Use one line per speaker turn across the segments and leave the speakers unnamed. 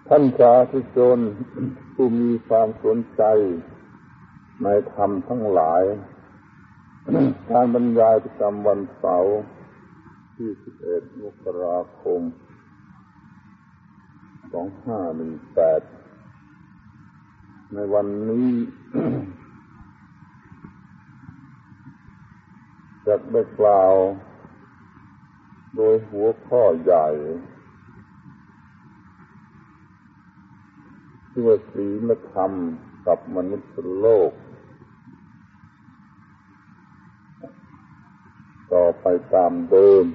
ท่านสาธุชนผู้มีความสนใจในธรรมทั้งหลาย การบรรยายประจำวันเสาร์ที่11 มกราคม 2518 ในวันนี้ จะได้กล่าวโดยหัวข้อใหญ่ที่ว่าศีลธรรมกับมนุษย์โลกต่อไปตามเดิม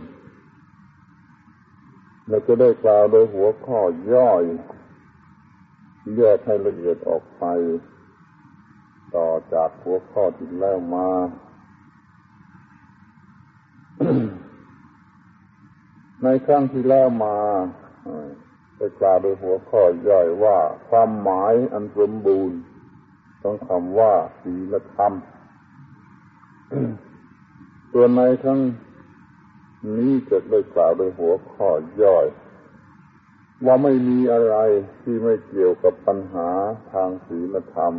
เราจะได้กล่าวโดยหัวข้อย่อยแยกให้ละเอียดออกไปต่อจากหัวข้อที่แล้วมา ในครั้งที่แล้วมาได้กล่าวโดยหัวข้อย่อยว่าความหมายอันสมบูรณ์ของคำว่าศีลธรรม ส่วนในครั้งนี้จะได้กล่าวโดยหัวข้อย่อยว่าไม่มีอะไรที่ไม่เกี่ยวกับปัญหาทางศีลธรรม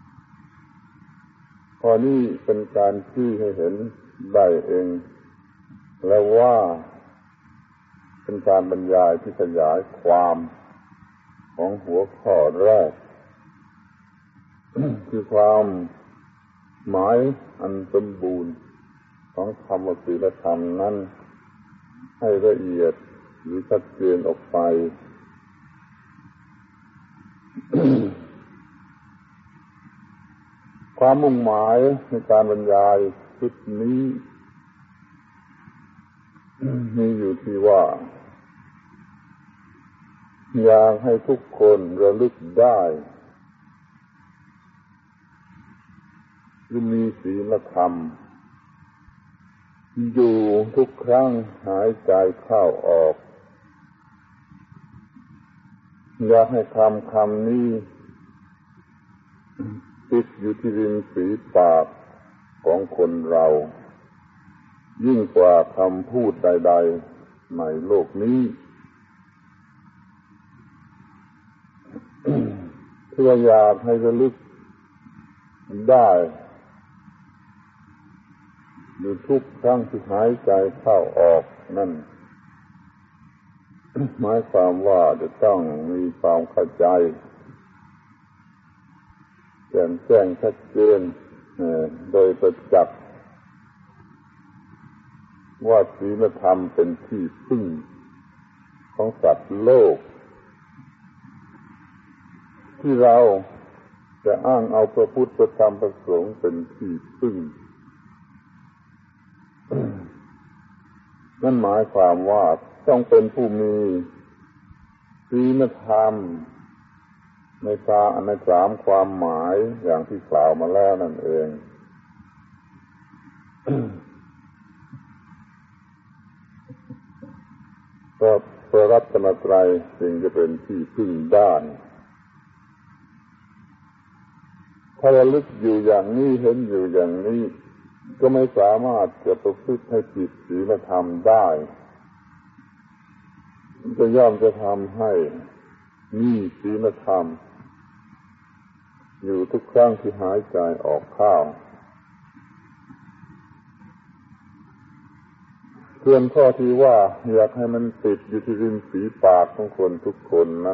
ข้อนี้เป็นการชี้ให้เห็นได้เองแล้วว่าเป็นการบรรยายที่ขยายความของหัวข้อแรก คือความหมายอันสมบูรณ์ของคำว่าศีลธรรมนั้นให้ละเอียดหรือชัดเจนออกไป ความมุ่งหมายในการบรรยายชุดนี้มีอยู่ที่ว่าอยากให้ทุกคนระลึกได้หรือมีศีลธรรมอยู่ทุกครั้งหายใจเข้าออกอยากให้คำนี้ติดอยู่ที่ริมฝีปากของคนเรายิ่งกว่าคำพูดใดๆในโลกนี้เพื่ออยากให้ระลึกได้อยู่ทุกครั้งที่หายใจเข้าออกนั่น หมายความว่าจะต้องมีความเข้าใจแจ่มแจ้งชัดเจนโดยประจักษ์ว่าศีลธรรมเป็นที่พึ่งของสัตว์โลกที่เราจะอ้างเอาพระพุทธพระธรรมพระสงฆ์เป็นที่พึ่ง นั่นหมายความว่าต้องเป็นผู้มีศีลธรรมในสามความหมายอย่างที่กล่าวมาแล้วนั่นเอง ก็พระรัตนตรัยจึงจะเป็นที่พึ่งได้ถ้าระลึกอยู่อย่างนี้เห็นอยู่อย่างนี้ก็ไม่สามารถจะประพฤติให้ผิดศีลธรรมได้จะย่อมจะทำให้มีศีลธรรมอยู่ทุกครั้งที่หายใจออกเข้าส่วนข้อที่ว่าอยากให้มันติดอยู่ที่ริมฝีปากของคนทุกคนนั้น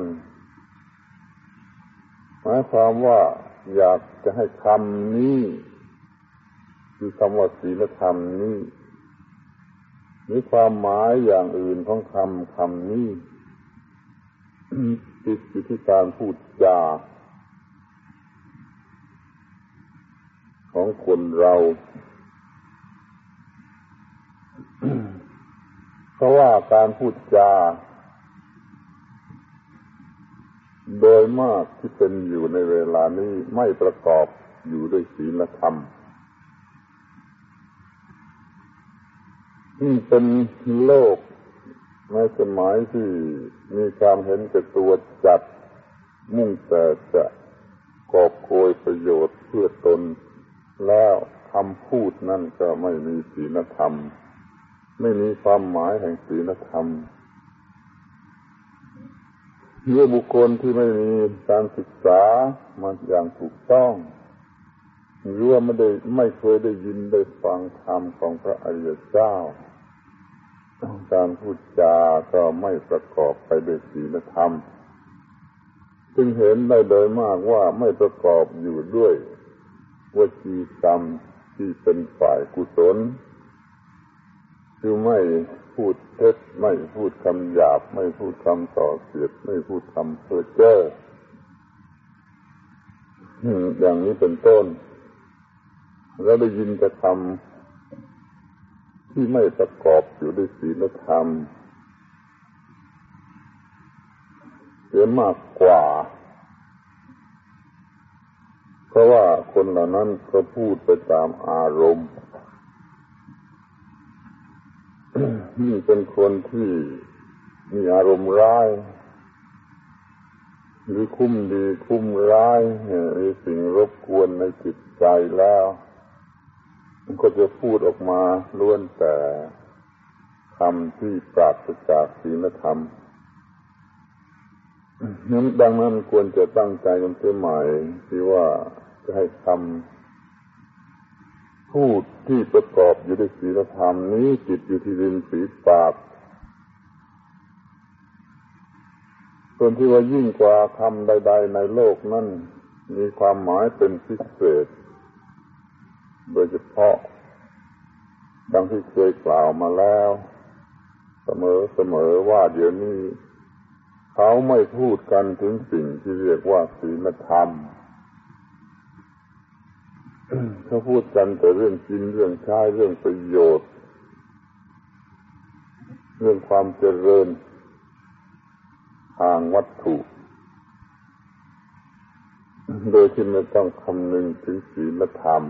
หมายความว่าอยากจะให้คำนี้คือคำว่าศีลธรรมนี้มีความหมายอย่างอื่นของคำนี้ ติดอยู่ที่การพูดจาของคนเรา เพราะว่าการพูดจาโดยมากที่เป็นอยู่ในเวลานี้ไม่ประกอบอยู่ด้วยศีลธรรมนี่เป็นโลกในสมัยที่มีความเห็นแก่ตัวจัดมุ่งแต่จะกอบโกยประโยชน์เพื่อตนแล้วคำพูดนั่นก็ไม่มีศีลธรรมไม่มีความหมายแห่งศีลธรรมเมื่อบุคคลที่ไม่มีการศึกษามาอย่างถูกต้องหรือว่าไม่เคยได้ยินได้ฟังธรรมของพระอริยเจ้าการพูดจาก็ไม่ประกอบไปด้วยศีลธรรมจึงเห็นได้โดยมากว่าไม่ประกอบอยู่ด้วยวจีกรรมที่เป็นฝ่ายกุศลคือไม่พูดเท็จไม่พูดคำหยาบไม่พูดคำส่อเสียดไม่พูดคำเพ้อเจ้ออย่างนี้เป็นต้นแล้วได้ยินแต่คำที่ไม่ประกอบอยู่ด้วยศีลธรรมเสียมากกว่าเพราะว่าคนเหล่านั้นก็พูดไปตามอารมณ์นี่เป็นคนที่มีอารมณ์ร้ายหรือคุ้มดีคุ้มร้ายมีสิ่งรบกวนในจิตใจแล้วมันก็จะพูดออกมาล้วนแต่คำที่ปราศจากศีลธรรมดังนั้นควรจะตั้งใจกันเสียใหม่ที่ว่าจะให้คำพูดที่ประกอบอยู่ด้วยศีลธรรมนี้จิตอยู่ที่ริมฝีปากส่วนที่ว่ายิ่งกว่าคำใดๆในโลกนั้นมีความหมายเป็นพิเศษโดยเฉพาะดังที่เคยกล่าวมาแล้วเสมอว่าเดี๋ยวนี้เขาไม่พูดกันถึงสิ่งที่เรียกว่าศีลธรรมเขาพูดกันแต่เรื่องกินเรื่องใช้เรื่องประโยชน์เรื่องความเจริญทางวัตถุโดยที่ไม่ต้องคำนึงถึงศีลธรรม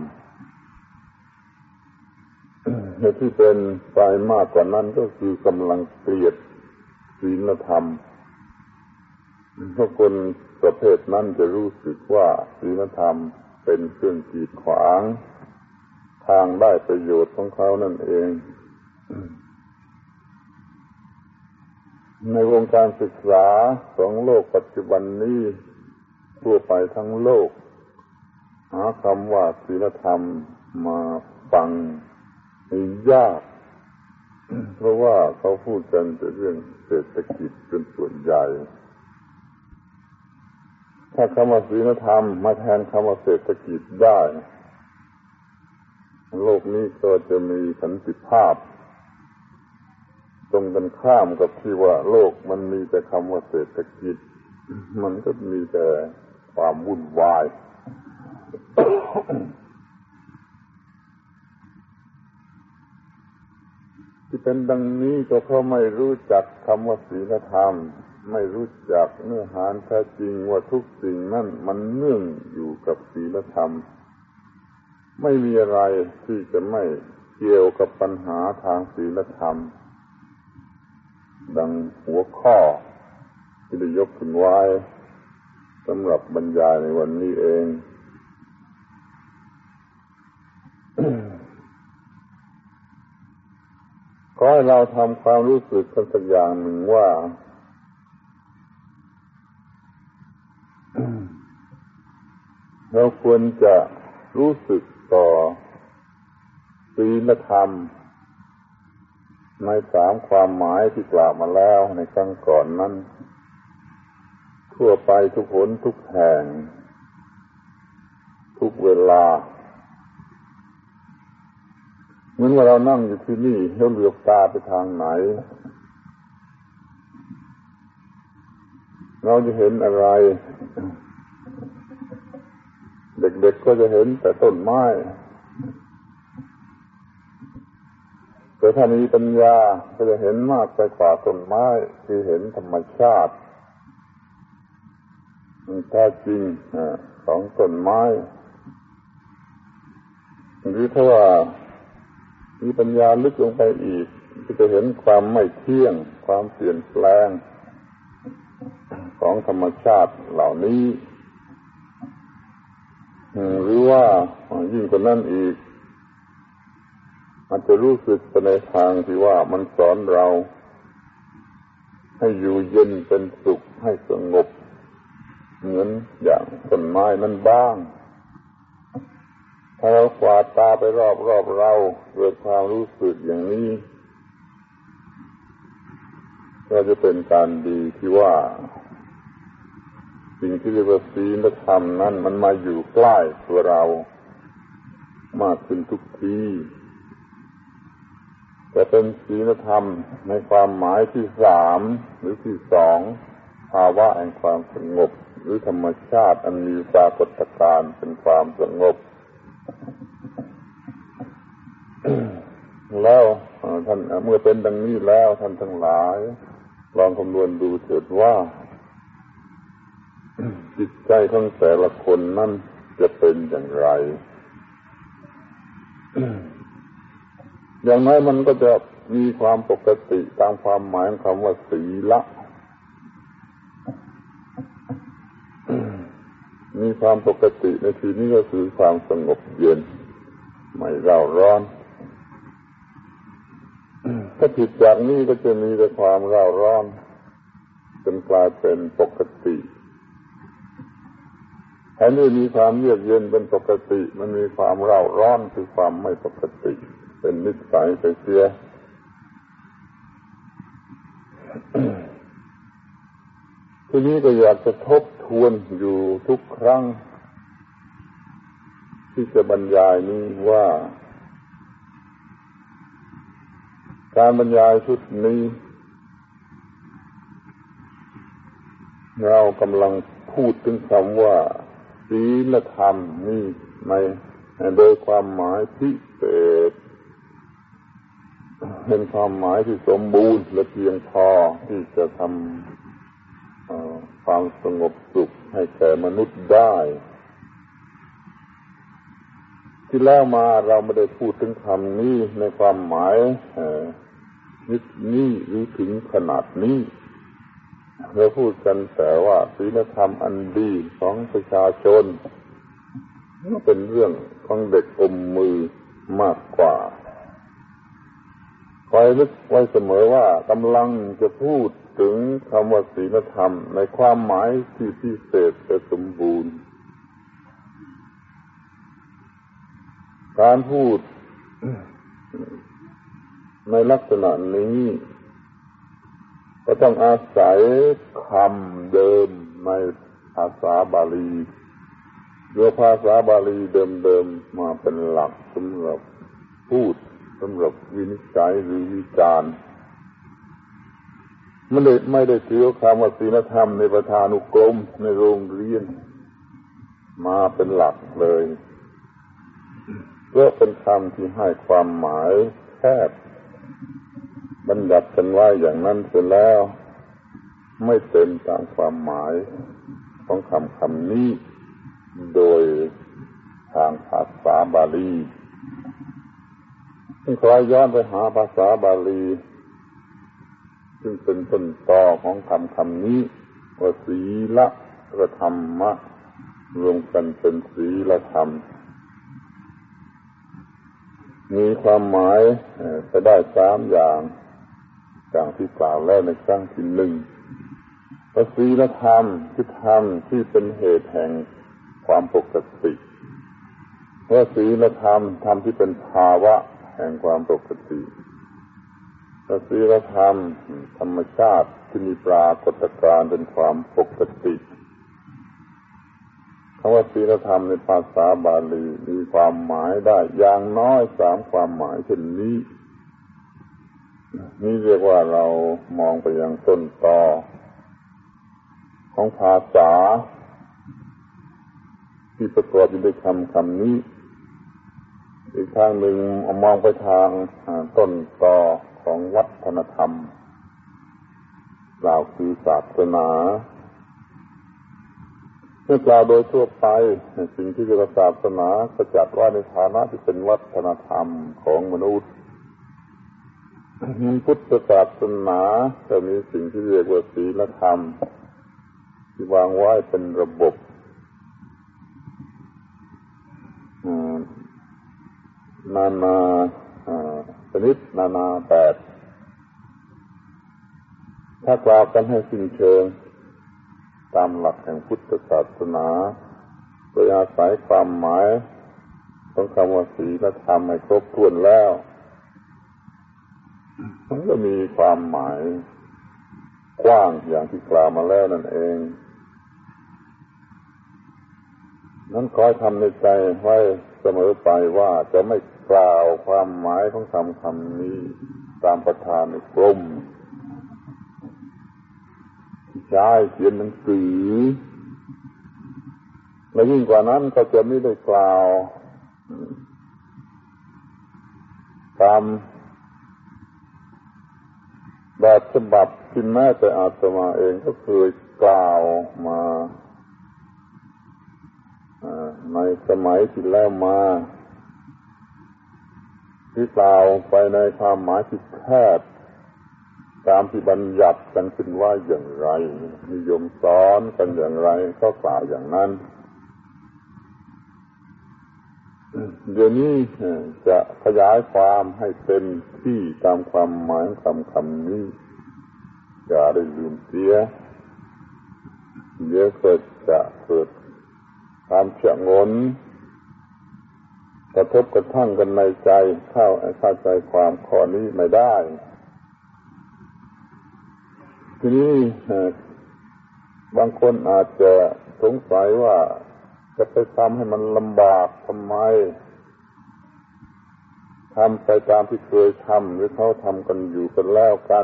และที่เป็นไปมากกว่านั้นก็คือกำลังเกลียดศีลธรรมเพราะคนประเภทนั้นจะรู้สึกว่าศีลธรรมเป็นเครื่องกีดขวางทางได้ประโยชน์ของเขานั่นเองในวงการศึกษาของโลกปัจจุบันนี้ทั่วไปทั้งโลกหาคำว่าศีลธรรมมาฟังยากเพราะว่าเขาพูดกันแต่เรื่องเศรษฐกิจเป็นส่วนใหญ่ถ้าคำว่าศีลธรรมมาแทนคำว่าเศรษฐกิจได้โลกนี้ก็จะมีสันติภาพตรงกันข้ามกับที่ว่าโลกมันมีแต่คำว่าเศรษฐกิจมันก็มีแต่ความวุ่นวาย ที่เป็นดังนี้ก็เพราะไม่รู้จักคำว่าศีลธรรมไม่รู้จักเนื้อหาแท้จริงว่าทุกสิ่งนั่นมันเนื่องอยู่กับศีลธรรมไม่มีอะไรที่จะไม่เกี่ยวกับปัญหาทางศีลธรรมดังหัวข้อที่ได้ยกขึ้นไว้สำหรับบรรยายในวันนี้เอง ขอให้เราทำความรู้สึกกันสักอย่างหนึ่งว่าเราควรจะรู้สึกต่อศีลธรรมใน3ความหมายที่กล่าวมาแล้วในครั้งก่อนนั้นทั่วไปทุกหนทุกแห่งทุกเวลาเหมือนว่าเรานั่งอยู่ที่นี่แล้วเหลือบตาไปทางไหนเราจะเห็นอะไรเด็กๆก็จะเห็นแต่ต้นไม้แต่ถ้ามีปัญญาก็จะเห็นมากไปกว่าต้นไม้คือเห็นธรรมชาติแท้จริงของต้นไม้หรือถ้าว่ามีปัญญาลึกลงไปอีกก็จะเห็นความไม่เที่ยงความเปลี่ยนแปลงของธรรมชาติเหล่านี้หรือว่ายิ่งกว่านั้นอีกอาจจะรู้สึกไปในทางที่ว่ามันสอนเราให้อยู่เย็นเป็นสุขให้สงบเหมือนอย่างต้นไม้นั้นบ้างถ้าเรากวาดตาไปรอบเราเกิดความรู้สึกอย่างนี้ก็จะเป็นการดีที่ว่าสิ่งที่เรียกว่าศีลธรรมนั้นมันมาอยู่ใกล้ตัวเรามากขึ้นทุกทีแต่เป็นศีลธรรมในความหมายที่สามหรือที่สองภาวะแห่งความสงบหรือธรรมชาติอันมีปรากฏการณ์เป็นความสงบ แล้วท่านเมื่อเป็นดังนี้แล้วท่านทั้งหลายลองคำนวณดูเถิดว่าจิตใจของแต่ละคนนั้นจะเป็นอย่างไร อย่างน้อยมันก็จะมีความปกติตามความหมายของคำว่าศีละ มีความปกติในที่นี้ก็คือความสงบเย็นไม่เร่าร้อนถ้าผิดจากนี้ก็จะมีแต่ความเร่าร้อนจนกลายเป็นปกติแทนที่มีความเยือกเย็นเป็นปกติมันมีความเร่าร้อนคือความไม่ปกติเป็นนิสัยไปเสีย ทีนี้ก็อยากจะทบทวนอยู่ทุกครั้งที่จะบรรยายนี้ว่าการบรรยายชุดนี้เรากำลังพูดถึงคำว่าศีลธรรมนี่ในโดยความหมายพิเศษเป็นความหมายที่สมบูรณ์และเพียงพอที่จะทำความสงบสุขให้แก่มนุษย์ได้ที่แล้วมาเราไม่ได้พูดถึงคำนี้ในความหมายนี้หรือถึงขนาดนี้เราพูดกันแต่ว่าศีลธรรมอันดีของประชาชนก็เป็นเรื่องของเด็กอมมือมากกว่าคอยนึกไว้เสมอว่ากำลังจะพูดถึงคำว่าศีลธรรมในความหมายที่พิเศษและสมบูรณ์การพูดในลักษณะนี้ก็ต้องอาศัยคำเดิมในภาษาบาลีโดยภาษาบาลีเดิมๆมาเป็นหลักสำหรับพูดสำหรับวินิจฉัยหรือวิจารณ์ไม่ได้ถือคำว่าศีลธรรมในประธานุกรมในโรงเรียนมาเป็นหลักเลยเพราะเป็นคำที่ให้ความหมายแคบบัญญัติกันไว้อย่างนั้นเสร็จแล้วไม่เต็มตามความหมายของคำนี้โดยทางภาษาบาลีใครย้อนไปหาภาษาบาลีซึ่งเป็นต้นตอของคำนี้ว่าศีละกับธรรมะรวมกันเป็นศีลธรรมมีความหมายจะได้สามอย่างที่กล่าวแล้วในครั้งที่หนึ่งศีลธรรมคือธรรมที่เป็นเหตุแห่งความปกติศีลธรรมธรรมที่เป็นภาวะแห่งความปกติศีลธรรมธรรมชาติที่มีปรากฏการณ์เป็นความปกติคำว่าศีลธรรมในภาษาบาลีมีความหมายได้อย่างน้อยสามความหมายเช่นนี้นี่เรียกว่าเรามองไปยังต้นตอของภาษาที่ประกอบอยู่ด้วยคำนี้อีกทางหนึ่งมองไปทางต้นตอของวัฒนธรรมกล่าวคือศาสนาเมื่อกล่าวโดยทั่วไปสิ่งที่เรียกว่าศาสนาก็จัดว่าในฐานะที่เป็นวัฒนธรรมของมนุษย์พุทธศาสนาจะมีสิ่งที่เรียกว่าศีลธรรมที่วางไว้เป็นระบบนานาชนิดนานาแบบถ้ากล่าวกันให้สิ้นเชิงตามหลักแห่งพุทธศาสนาโดยอาศัยความหมายของคำว่าศีลธรรมให้ครบถ้วนแล้วมันก็มีความหมายกว้างอย่างที่กล่าวมาแล้วนั่นเองนั้นขอให้ทำในใจไว้เสมอไปว่าจะไม่กล่าวความหมายของคำนี้ตามประธานในกรมใช้เขียนหนังสือและยิ่งกว่านั้นก็จะไม่ได้กล่าวตามแบบฉบับที่แม้แต่อาตมาเองก็เคยกล่าวมาในสมัยที่แล้วมาที่กล่าวไปในความหมายที่แคบตามที่บัญญัติกันขึ้นว่าอย่างไรนิยมสอนกันอย่างไรก็กล่าวอย่างนั้นเดี๋ยวนี้จะขยายความให้เต็มที่ตามความหมายคำนี้อย่าได้ลืมเสียเดี๋ยวเกิดความเฉะงนกระทบกระทั่งกันในใจเข้าใจความข้อนี้ไม่ได้ทีนี้บางคนอาจจะสงสัยว่าจะไปทำให้มันลำบากทำไมทำไปตามที่เคยทำหรือเขาทำกันอยู่กันแล้วกัน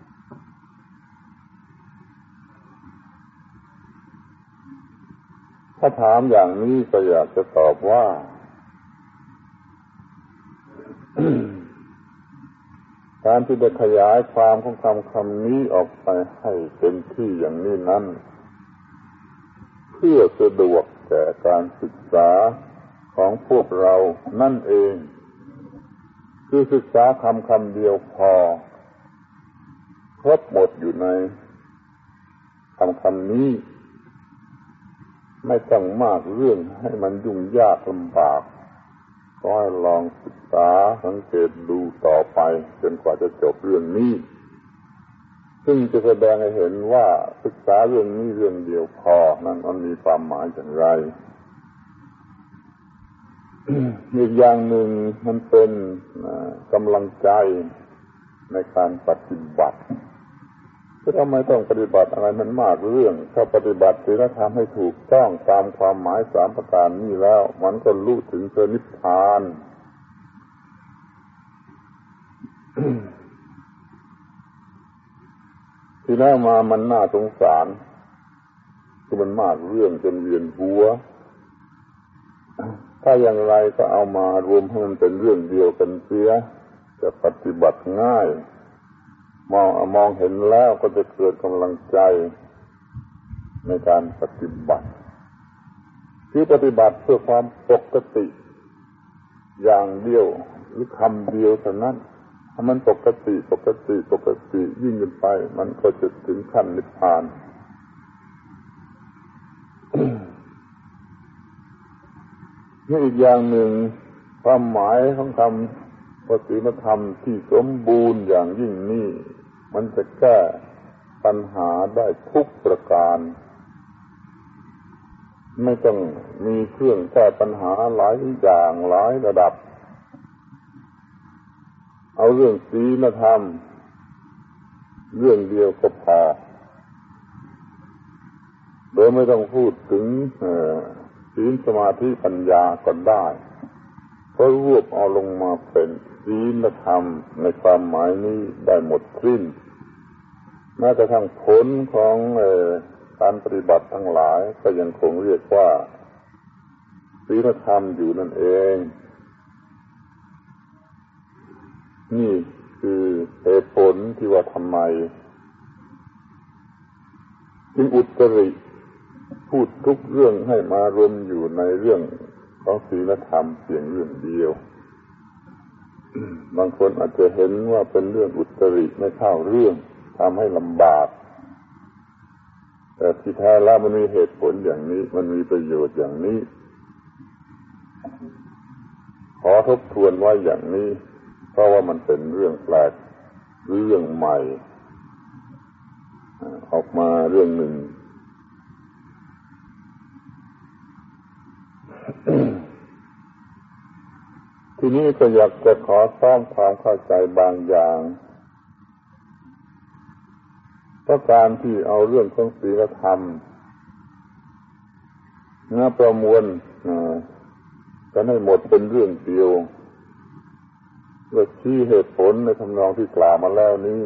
ถ้าถามอย่างนี้ก็อยากจะตอบว่า การที่ได้ขยายความของคำนี้ออกไปให้เต็มที่อย่างนี้นั้นเพื่อสะดวกแก่การศึกษาของพวกเรานั่นเองคือศึกษาคำเดียวพอครบหมดอยู่ในคำนี้ไม่ต้องมากเรื่องให้มันยุ่งยากลำบากก็ให้ลองศึกษาสังเกตดูต่อไปจนกว่าจะจบเรื่องนี้ซึ่งจะแสดงให้เห็นว่าศึกษาเรื่องนี้เรื่องเดียวพอนั้นมันมีความหมายอย่างไร อีกอย่างหนึ่งมันเป็นกำลังใจในการปฏิบัติทำไมต้องปฏิบัติอะไรมันมากเรื่องถ้าปฏิบัติศีลธรรมให้ถูกต้องตามความหมาย3ประการนี้แล้วมันก็รู้ถึงพระนิพพาน ที่แล้วมามันน่าสงสารคือมันมากเรื่องจนเวียนหัวถ้าอย่างไรก็เอามารวมให้มันเป็นเรื่องเดียวกันเสียจะปฏิบัติง่ายมองเห็นแล้วก็จะเกิดกำลังใจในการปฏิบัติคือปฏิบัติเพื่อความปกติอย่างเดียวหรือคำเดียวเท่านั้นถ้ามันปกติยิ่งขึ้นไปมันก็จะถึงขั้นนิพพานนี่อีกอย่างหนึ่งความหมายของคำว่าศีลธรรมที่สมบูรณ์อย่างยิ่งนี่มันจะแก้ปัญหาได้ทุกประการไม่ต้องมีเครื่องแก้ปัญหาหลายอย่างหลายระดับเอาเรื่องศีลธรรมเรื่องเดียวก็พอโดยไม่ต้องพูดถึงศีลสมาธิปัญญาก็ได้เพราะรวบเอาลงมาเป็นศีลธรรมในความหมายนี้ได้หมดสิ้นแม้กระทั่งผลของการปฏิบัติทั้งหลายก็ยังคงเรียกว่าศีลธรรมอยู่นั่นเองนี่คือเหตุผลที่ว่าทำไมจึงอุตริพูดทุกเรื่องให้มารวมอยู่ในเรื่องของศีลธรรมเพียงเรื่องเดียวบางคนอาจจะเห็นว่าเป็นเรื่องอุตริไม่เข้าเรื่องทำให้ลำบากแต่ที่แท้แล้วมันมีเหตุผลอย่างนี้มันมีประโยชน์อย่างนี้ขอทบทวนไว้อย่างนี้เพราะว่ามันเป็นเรื่องแปลกหรือเรื่องใหม่ออกมาเรื่องหนึ่ง ทีนี้ก็อยากจะขอสร้างความเข้าใจบางอย่างเพราะการที่เอาเรื่องของศีลธรรมประมวลกันให้หมดเป็นเรื่องเดียวและชี้เหตุผลในทำนองที่กล่าวมาแล้วนี้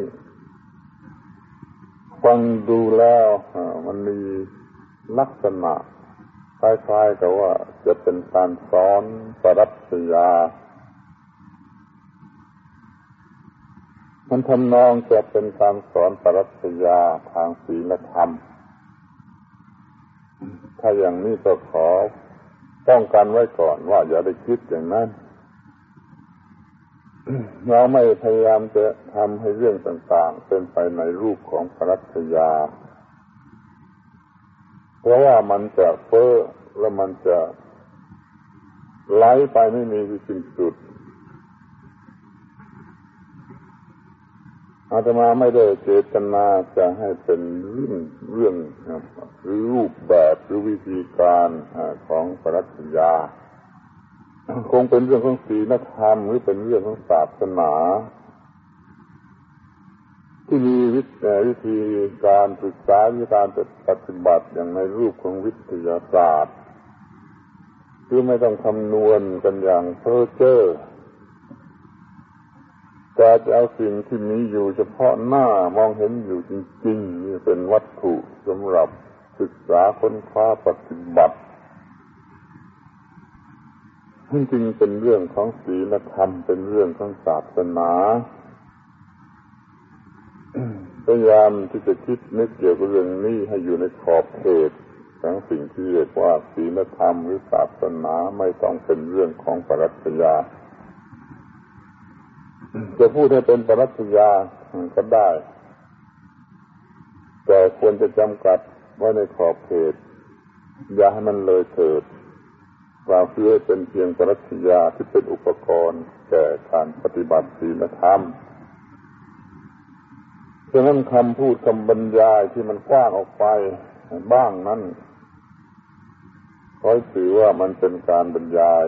ฟังดูแล้วมันมีลักษณะคล้ายๆกับว่าจะเป็นการสอนปรัชญามันทำนองจะเป็นการสอนปรัชญาทางศีลธรรมถ้าอย่างนี้ก็ขอป้องกันไว้ก่อนว่าอย่าได้คิดอย่างนั้นเราไม่พยายามจะทำให้เรื่องต่างๆเป็นไปในรูปของปรัชญาเพราะว่ามันจะเฟ้อและมันจะไหลไปไม่มีที่สิ้นสุดอาตมาไม่ได้เจตนาจะให้เป็นเรื่องหรือรูปแบบหรือวิธีการของปรัชญาคงเป็นเรื่องของศีลธรรมหรือเป็นเรื่องของศาสนาที่มีวิธีการศึกษาวิธีการปฏิบัติอย่างในรูปของวิทยาศาสตร์คือไม่ต้องคำนวณกันอย่างเพ้อเจ้อแต่จะเอาสิ่งที่มีอยู่เฉพาะหน้ามองเห็นอยู่จริงๆนี่เป็นวัตถุสำหรับศึกษาค้นคว้าปฏิบัติจริงๆเป็นเรื่องของศีลธรรมเป็นเรื่องของศาสนาพยายามที่จะคิดนึกเกี่ยวกับเรื่องนี้ให้อยู่ในขอบเขตของสิ่งที่เรียกว่าศีลธรรมหรือศาสนาไม่ต้องเป็นเรื่องของปรัชญาจะพูดให้เป็นปรัชญาก็ได้แต่ควรจะจำกัดไว้ในขอบเขตอย่าให้มันเลยเถิดว่าเพื่อเป็นเพียงปรัชญาที่เป็นอุปกรณ์แก่การปฏิบัติศีลธรรมฉะนั้นคำพูดคำบรรยายที่มันกว้างออกไปบ้างนั้นขอถือว่ามันเป็นการบรรยาย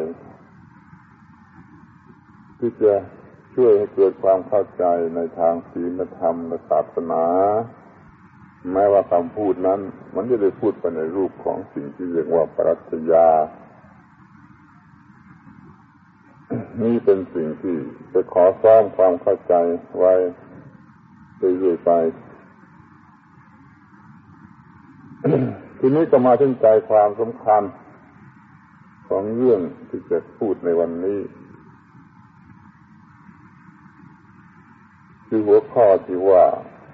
ที่จะช่วยให้เกิดความเข้าใจในทางศีลธรรมและศาสนาแม้ว่าคำพูดนั้นมันจะได้พูดไปในรูปของสิ่งที่เรียกว่าปรัชญานี่เป็นสิ่งที่จะขอสร้างความเข้าใจไว้เรื่อยๆไป ทีนี้ก็มาถึงใจความสำคัญของเรื่องที่จะพูดในวันนี้คือหัวข้อที่ว่า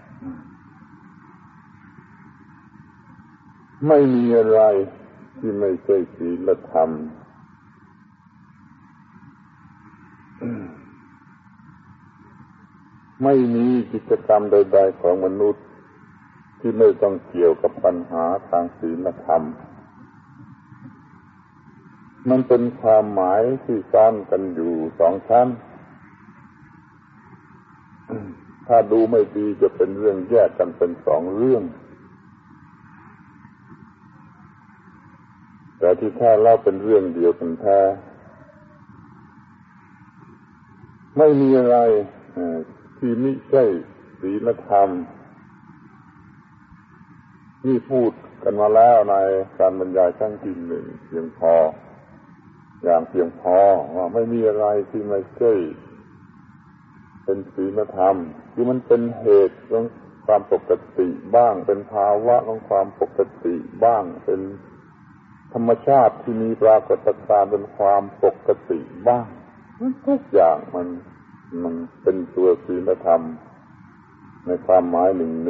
ไม่มีอะไรที่ไม่ใช่ศีลธรรมไม่มีกิจกรรมใดๆของมนุษย์ที่ไม่ต้องเกี่ยวกับปัญหาทางศีลธรรมมันเป็นความหมายที่ซ้อนกันอยู่สองชั้นถ้าดูไม่ดีจะเป็นเรื่องแยกกันเป็นสองเรื่องแต่ที่แท้แล้วเป็นเรื่องเดียวกันแท้ไม่มีอะไรที่ไม่ใช่ศีลธรรมนี่พูดกันมาแล้วในการบรรยายครั้งที่หนึ่งเพียงพอว่าไม่มีอะไรที่ไม่ใช่เป็นศีลธรรมคือมันเป็นเหตุของความปกติบ้างเป็นภาวะของความปกติบ้างเป็นธรรมชาติที่มีปรากฏการณ์เป็นความปกติบ้างทุกอย่างมันเป็นตัวศีลธรรมในความหมายหนึ่ง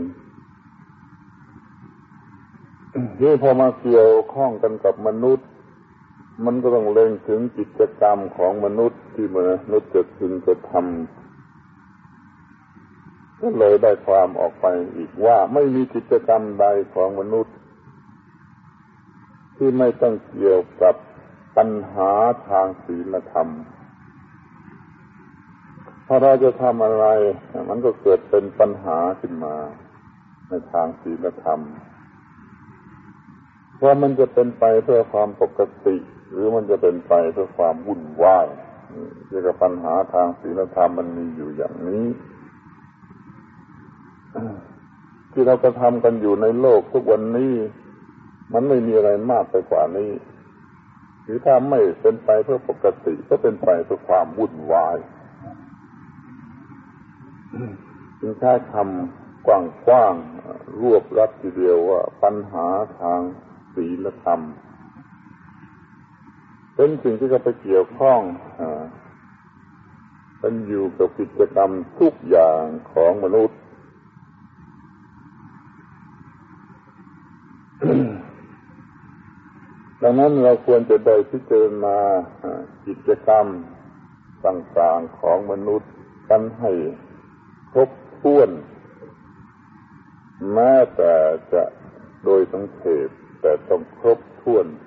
นี่พอมาเกี่ยวข้องกันกับมนุษย์มันก็ต้องเล็งถึงกิจกรรมของมนุษย์ที่มนุษย์จะพึงจะทำก็เลยได้ความออกไปอีกว่าไม่มีกิจกรรมใดของมนุษย์ที่ไม่ต้องเกี่ยวกับปัญหาทางศีลธรรมถ้าเราจะทำอะไรมันก็เกิดเป็นปัญหาขึ้นมาในทางศีลธรรมว่ามันจะเป็นไปเพื่อความปกติหรือมันจะเป็นไปเพื่อความวุ่นวายเกี่ยวกับปัญหาทางศีลธรรมมันมีอยู่อย่างนี้ที่เรากระทำกันอยู่ในโลกทุกวันนี้มันไม่มีอะไรมากไปกว่านี้หรือถ้าไม่เป็นไปเพื่อปกติก็เป็นไปเพื่อความวุ่นวายจึงใช้คำกว้างๆรวบรัดทีเดียวว่าปัญหาทางศีลธรรมเป็นสิ่งที่จะไปเกี่ยวข้องเป็นอยู่กับกิจกรรมทุกอย่างของมนุษย์ ดังนั้นเราควรจะได้พิจารณากิจกรรมต่างๆของมนุษย์กันให้ครบถ้วนแม้แต่จะโดยสังเขปแต่ต้องครบถ้วน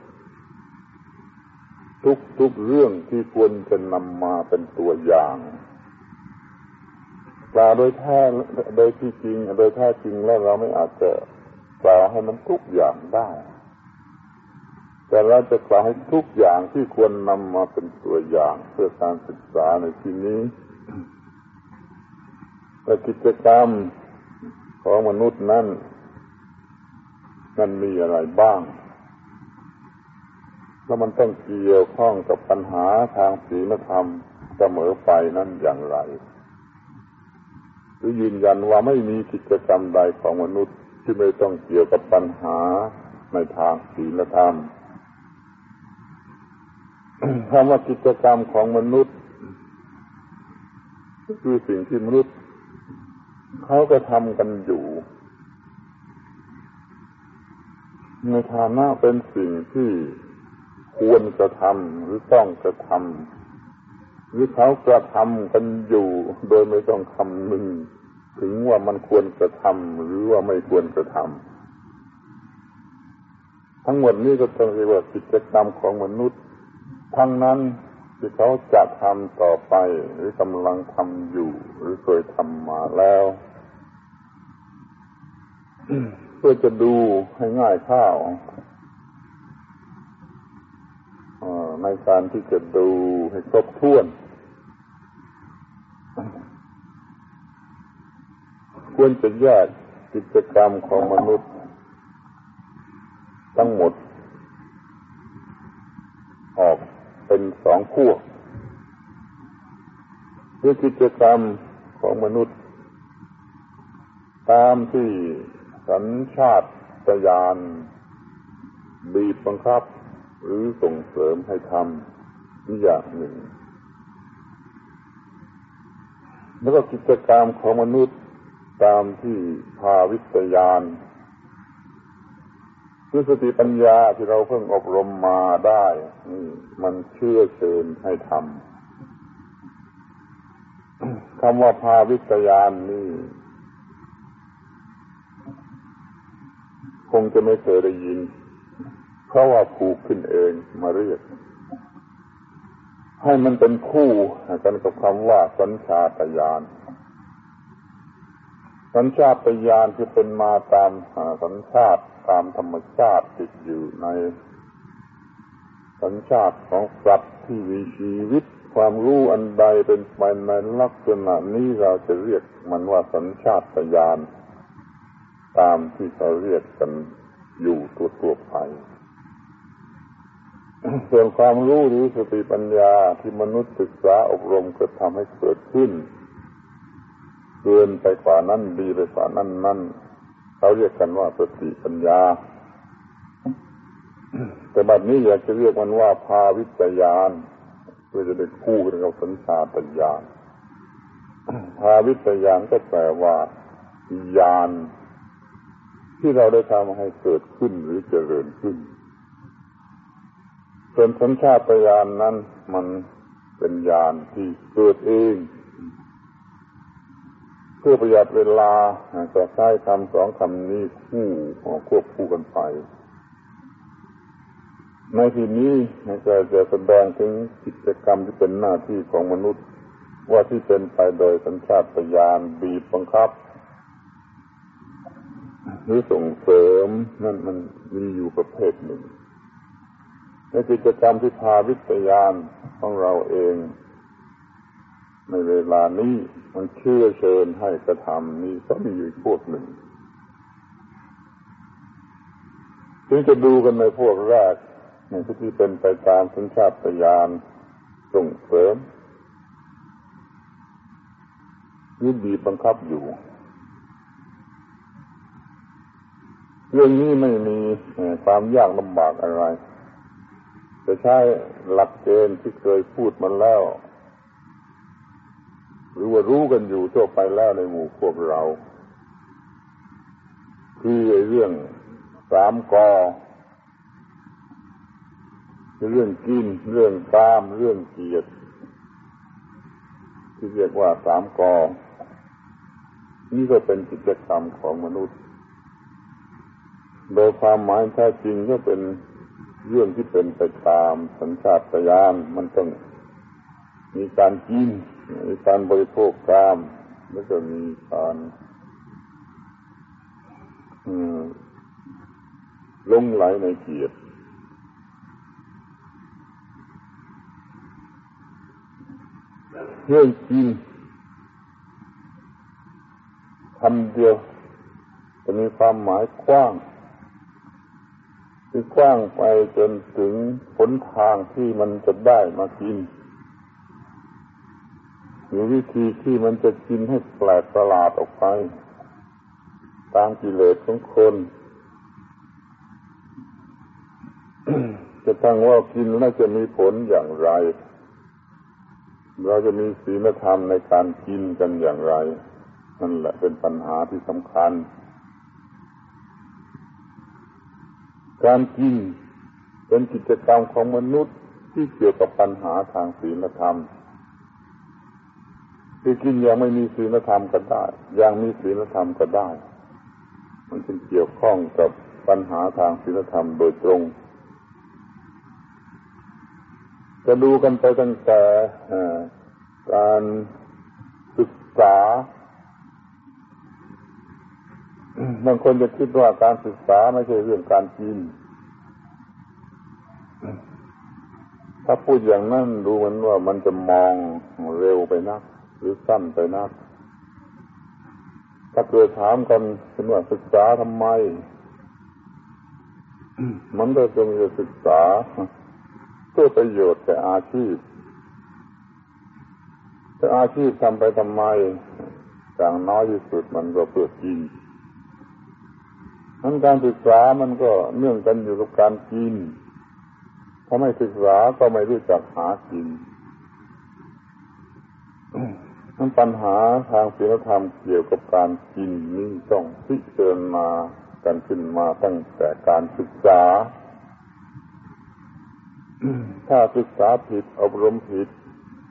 ทุกเรื่องที่ควรจะนำมาเป็นตัวอย่างกล่าวโดยแท้จริงแล้วเราไม่อาจจะกล่าวให้มันทุกอย่างได้แต่เราจะกล่าวให้ทุกอย่างที่ควรนำมาเป็นตัวอย่างเพื่อการศึกษาในที่นี้แต่กิจกรรมของมนุษย์นั้นมีอะไรบ้างแล้วมันต้องเกี่ยวข้องกับปัญหาทางศีลธรรมเสมอไปนั้นอย่างไรหรือยืนยันว่าไม่มีกิจกรรมใดของมนุษย์ที่ไม่ต้องเกี่ยวกับปัญหาในทางศีลธรรมคำว่ากิจกรรมของมนุษย์ก็คือสิ่งที่มนุษย์เขาก็ทำกันอยู่ในฐานะเป็นสิ่งที่ควรกระทำหรือต้องกระทำหรือเขากระทำกันอยู่โดยไม่ต้องคำนึงถึงว่ามันควรกระทำหรือว่าไม่ควรกระทำทั้งหมดนี้ก็ต้องเรียกว่ากิจกรรมของมนุษย์ทั้งนั้นที่เขาจะทำต่อไปหรือกำลังทำอยู่หรือเคยทำมาแล้วเพื่อจะดูให้ง่ายเข้าในการที่จะดูให้ครบถ้วนควรจะแยกกิจกรรมของมนุษย์ทั้งหมดออกเป็นสองพวกคือกิจกรรมของมนุษย์ตามที่สัญชาตญาณบีบบังคับหรือส่งเสริมให้ทำนี่อย่างหนึ่งแล้วก็กิจกรรมของมนุษย์ตามที่ภาวิตญาณคือสติปัญญาที่เราเพิ่งอบรมมาได้นี่มันเชื่อเชิญให้ทำคำว่าภาวิตญาณนี่คงจะไม่เคยได้ยินเพราะว่าผูกขึ้นเองมาเรียกให้มันเป็นคู่กันกับคำว่าสัญชาตญาณสัญชาตญาณที่เป็นมาตามสัญชาติตามธรรมชาติติดอยู่ในสัญชาติของสัตว์ที่มีชีวิตความรู้อันใดเป็นไปในลักษณะนี้เราจะเรียกมันว่าสัญชาตญาณตามที่เขาเรียกกันอยู่ทั่วไปส่วนความรู้หรือสติปัญญาที่มนุษย์ศึกษาอบรมก็ทำให้เกิดขึ้นเกินไปกว่านั้นดีไปกว่านั้นเขาเรียกกันว่าสติปัญญาแต่บัดนี้อยากจะเรียกมันว่าภาวิตญาณเพื่อจะได้คู่กันกับสัญชาตญาณภาวิตญาณก็แปลว่าญาณที่เราได้ทำให้เกิดขึ้นหรือเจริญขึ้นส่วนสัญชาตญาณนั้นมันเป็นญาณที่เกิดเองเพื่อประหยัดเวลาจะใช้คำสองคำนี้ควบคู่กันไปในที่นี้ก็จะแสดงถึงกิจกรรมที่เป็นหน้าที่ของมนุษย์ว่าที่เป็นไปโดยสัญชาตญาณบีบบังคับหรือส่งเสริมนั่นมันมีอยู่ประเภทหนึ่งในกิจกรรมที่พาวิทยานของเราเองในเวลานี้มันเชื่อเชิญให้กระทำนี่ก็มีอยู่พวกหนึ่งที่จะดูกันในพวกแรกในที่เป็นไปตามสัญชาตญาณส่งเสริมนี่บีบบังคับอยู่เรื่องนี้ไม่มีความยากลำบากอะไรจะใช้หลักเกณฑ์ที่เคยพูดมาแล้วหรือว่ารู้กันอยู่ทั่วไปแล้วในหมู่พวกเราคือเรื่อง3 ก.เรื่องกินเรื่องกามเรื่องเกียรติที่เรียกว่า3 ก.นี่ก็เป็นกิจกรรมของมนุษย์โดยความหมายแท้จริงก็เป็นเรื่องที่เป็นไปตามสัญชาตญาณมันต้องมีการกินมีการบริโภคกามแล้วก็มีการหลงไหลในเกียรติเรื่องกินคำเดียวจะมีความหมายกว้างคือกว้างไปจนถึงหนทางที่มันจะได้มากินหรือวิธีที่มันจะกินให้แปลกประหลาดออกไปตามกิเลสของคน จะตั้งว่ากินแล้วจะมีผลอย่างไรเราจะมีศีลธรรมในการกินกันอย่างไรนั่นแหละเป็นปัญหาที่สำคัญการกินเป็นกิจกรรมของมนุษย์ที่เกี่ยวกับปัญหาทางศีลธรรมคือกินอย่างไม่มีศีลธรรมก็ได้อย่างมีศีลธรรมก็ได้มันจึงเกี่ยวข้องกับปัญหาทางศีลธรรมโดยตรงจะดูกันไปตั้งแต่การศึกษาบางคนจะคิดว่าการศึกษาไม่ใช่เรื่องการกินถ้าพูดอย่างนั้นดูเหมือนว่ามันจะมองเร็วไปนักหรือสั้นไปนักถ้าเกิดถามกันว่าศึกษาทำไมมันก็จะมีศึกษาเพื่อประโยชน์แก่อาชีพแต่อาชีพทำไปทำไมอย่างน้อยที่สุดมันก็เพื่อกินการศึกษามันก็เนื่องกันอยู่กับการกินถ้าไม่ศึกษาก็ไม่รู้จักหากินปัญหาทางศีลธรรมเกี่ยวกับการกินนี่ต้องพิจารณากันขึ้นมาตั้งแต่การศึกษาถ้าศึกษาผิดอบรมผิด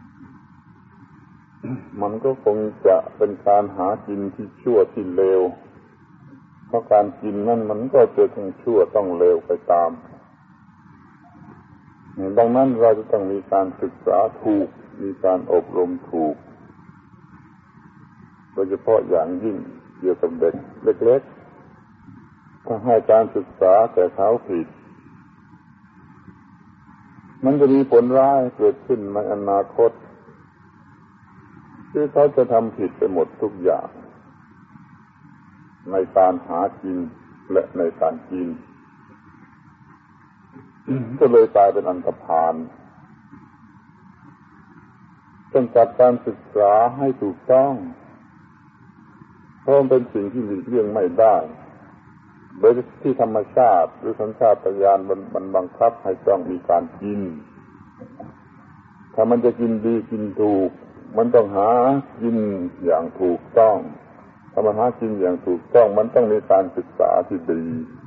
มันก็คงจะเป็นการหากินที่ชั่วที่เลวเพราะการกินนั่นมันก็จะต้องชั่วต้องเลวไปตามดังนั้นเราจะต้องมีการศึกษาถูกมีการอบรมถูกโดยเฉพาะอย่างยิ่งเกี่ยวกับเด็กเล็กๆถ้าให้การศึกษาแต่เขาผิดมันจะมีผลร้ายเกิดขึ้นในอนาคตที่เขาจะทำผิดไปหมดทุกอย่างในการหากินและในการกินก็เลยกลายเป็นอันธพาลต้องจัดการศึกษาให้ถูกต้องเพราะมันเป็นสิ่งที่หลีกเลี่ยงไม่ได้โดยที่ธรรมชาติหรือสัญชาตญาณมันบังคับให้ต้องมีการกินถ้ามันจะกินดีกินถูกมันต้องหากินอย่างถูกต้องถ้ามันหากินอย่างถูกต้องมันต้องมีการศึกษาที่ดี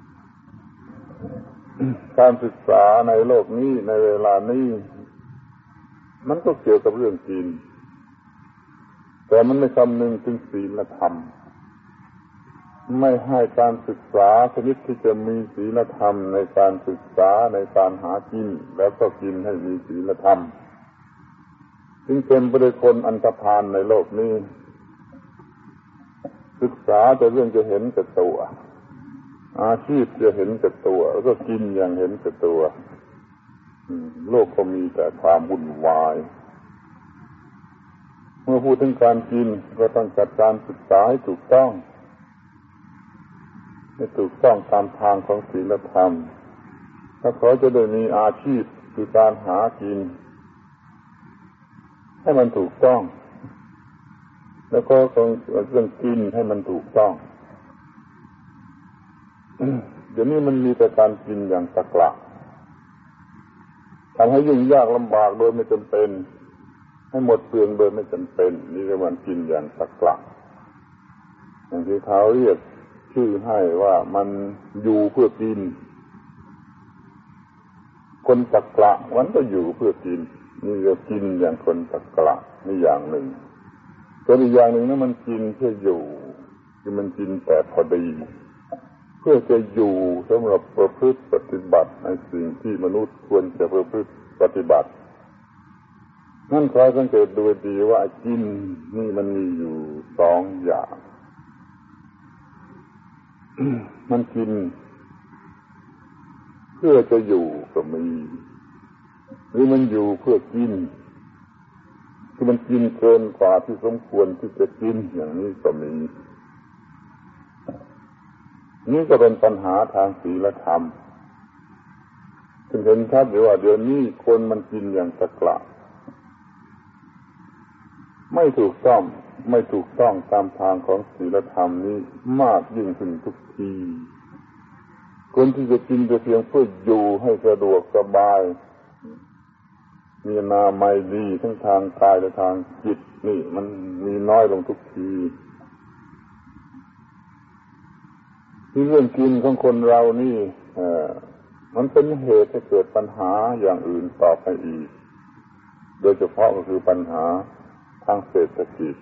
การศึกษาในโลกนี้ในเวลานี้มันก็เกี่ยวกับเรื่องกินแต่มันไม่คำนึงถึงศีลธรรมไม่ให้การศึกษาชนิดที่จะมีศีลธรรมในการศึกษาในการหากินแล้วก็กินให้มีศีลธรรมจึงเป็นไปด้วยคนอันธพาลในโลกนี้ศึกษาแต่เรื่องจะเห็นแก่ตัวอาชีพจะเห็นแก่ตัวแล้วก็กินอย่างเห็นแก่ตัวโลกก็มีแต่ความวุ่นวายเมื่อพูดถึงการกินก็ต้องจัดการศึกษาให้ถูกต้องตามทางของศีลธรรมถ้าเขาจะได้มีอาชีพคือการหากินให้มันถูกต้องแล้วก็ต้องเรื่องกินให้มันถูกต้องเดี๋ยวนี้มันมีแต่การกินอย่างตะกละทำให้ยุ่งยากลำบากโดยไม่จำเป็นให้หมดเปลืองโดยไม่จำเป็นนี่เรียกว่ากินอย่างตะกละอย่างที่เขาเรียกชื่อให้ว่ามันอยู่เพื่อกินคนตะกละมันก็อยู่เพื่อกินนี่เรียกกินอย่างคนตะกละนี่อย่างหนึ่งส่วนอีกอย่างหนึ่งนั้นมันกินเพื่ออยู่คือมันกินแต่พอดีเพื่อจะอยู่สำหรับประพฤติปฏิบัติในสิ่งที่มนุษย์ควรจะประพฤติปฏิบัตินั่นคอยสังเกตดูดีว่ากินนี่มันมีอยู่สองอย่างมันกินเพื่อจะอยู่ก็มีหรือมันอยู่เพื่อกินคือมันกินเกินกว่าที่สมควรที่จะกินอย่างนี้ก็มีนี่ก็เป็นปัญหาทางศีลธรรมซึ่งเห็นชัดอยู่ว่าเดี๋ยวนี้คนมันกินอย่างตะกละไม่ถูกต้องตามทางของศีลธรรมนี้มากยิ่งขึ้นทุกทีคนที่จะกินแต่เพียงเพื่ออยู่ให้สะดวกสบายมีอนามัยดีทั้งทางกายและทางจิตนี่มันมีน้อยลงทุกทีที่เรื่องกินของคนเรานี่มันเป็นเหตุให้เกิดปัญหาอย่างอื่นต่อไปอีกโดยเฉพาะก็คือปัญหาทางเศรษฐกิจ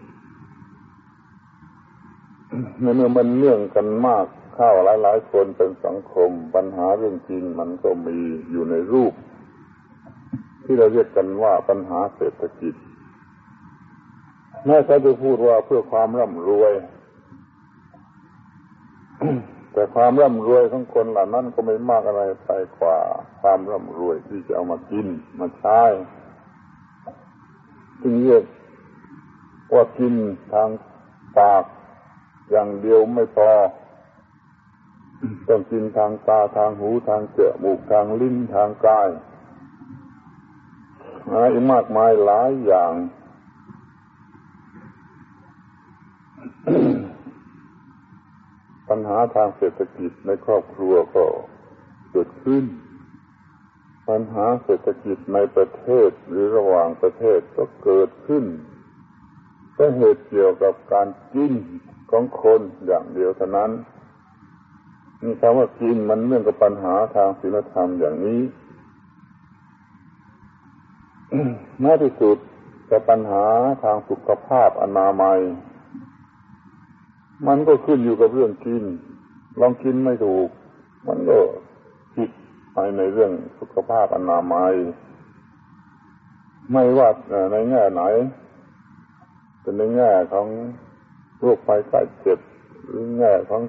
เมื่อมันเนื่องกันมากเข้าหลายๆคนเป็นสังคมปัญหาเรื่องกินมันก็มีอยู่ในรูปที่เราเรียกกันว่าปัญหาเศรษฐกิจแม้เขาจะพูดว่าเพื่อความร่ำรวย แต่ความร่ำรวยของคนเหล่านั้นก็ไม่มากอะไรไปกว่าความร่ำรวยที่จะเอามากินมาใช้จึงเรียกว่ากินทางปากอย่างเดียวไม่พอต้องกินทางตาทางหูทางจมูกทางลิ้นทางกายอีกมากมายหลายอย่าง ปัญหาทางเศรษฐกิจในครอบครัวก็เกิดขึ้นปัญหาเศรษฐกิจในประเทศหรือระหว่างประเทศก็เกิดขึ้นเพราะเหตุเกี่ยวกับการกินของคนอย่างเดียวเท่านั้นนี่คำว่ากินมันเนื่องกับปัญหาทางศีลธรรมอย่างนี้ แม้ที่สุดแต่ปัญหาทางสุขภาพอนามัยมันก็ขึ้นอยู่กับเรื่องกินลองกินไม่ถูกมันก็ผิดไปในเรื่องสุขภาพอนามัยไม่ว่าในแง่ไหนเป็นในแง่ของโรคภัยไข้เจ็บหรือแง่ของ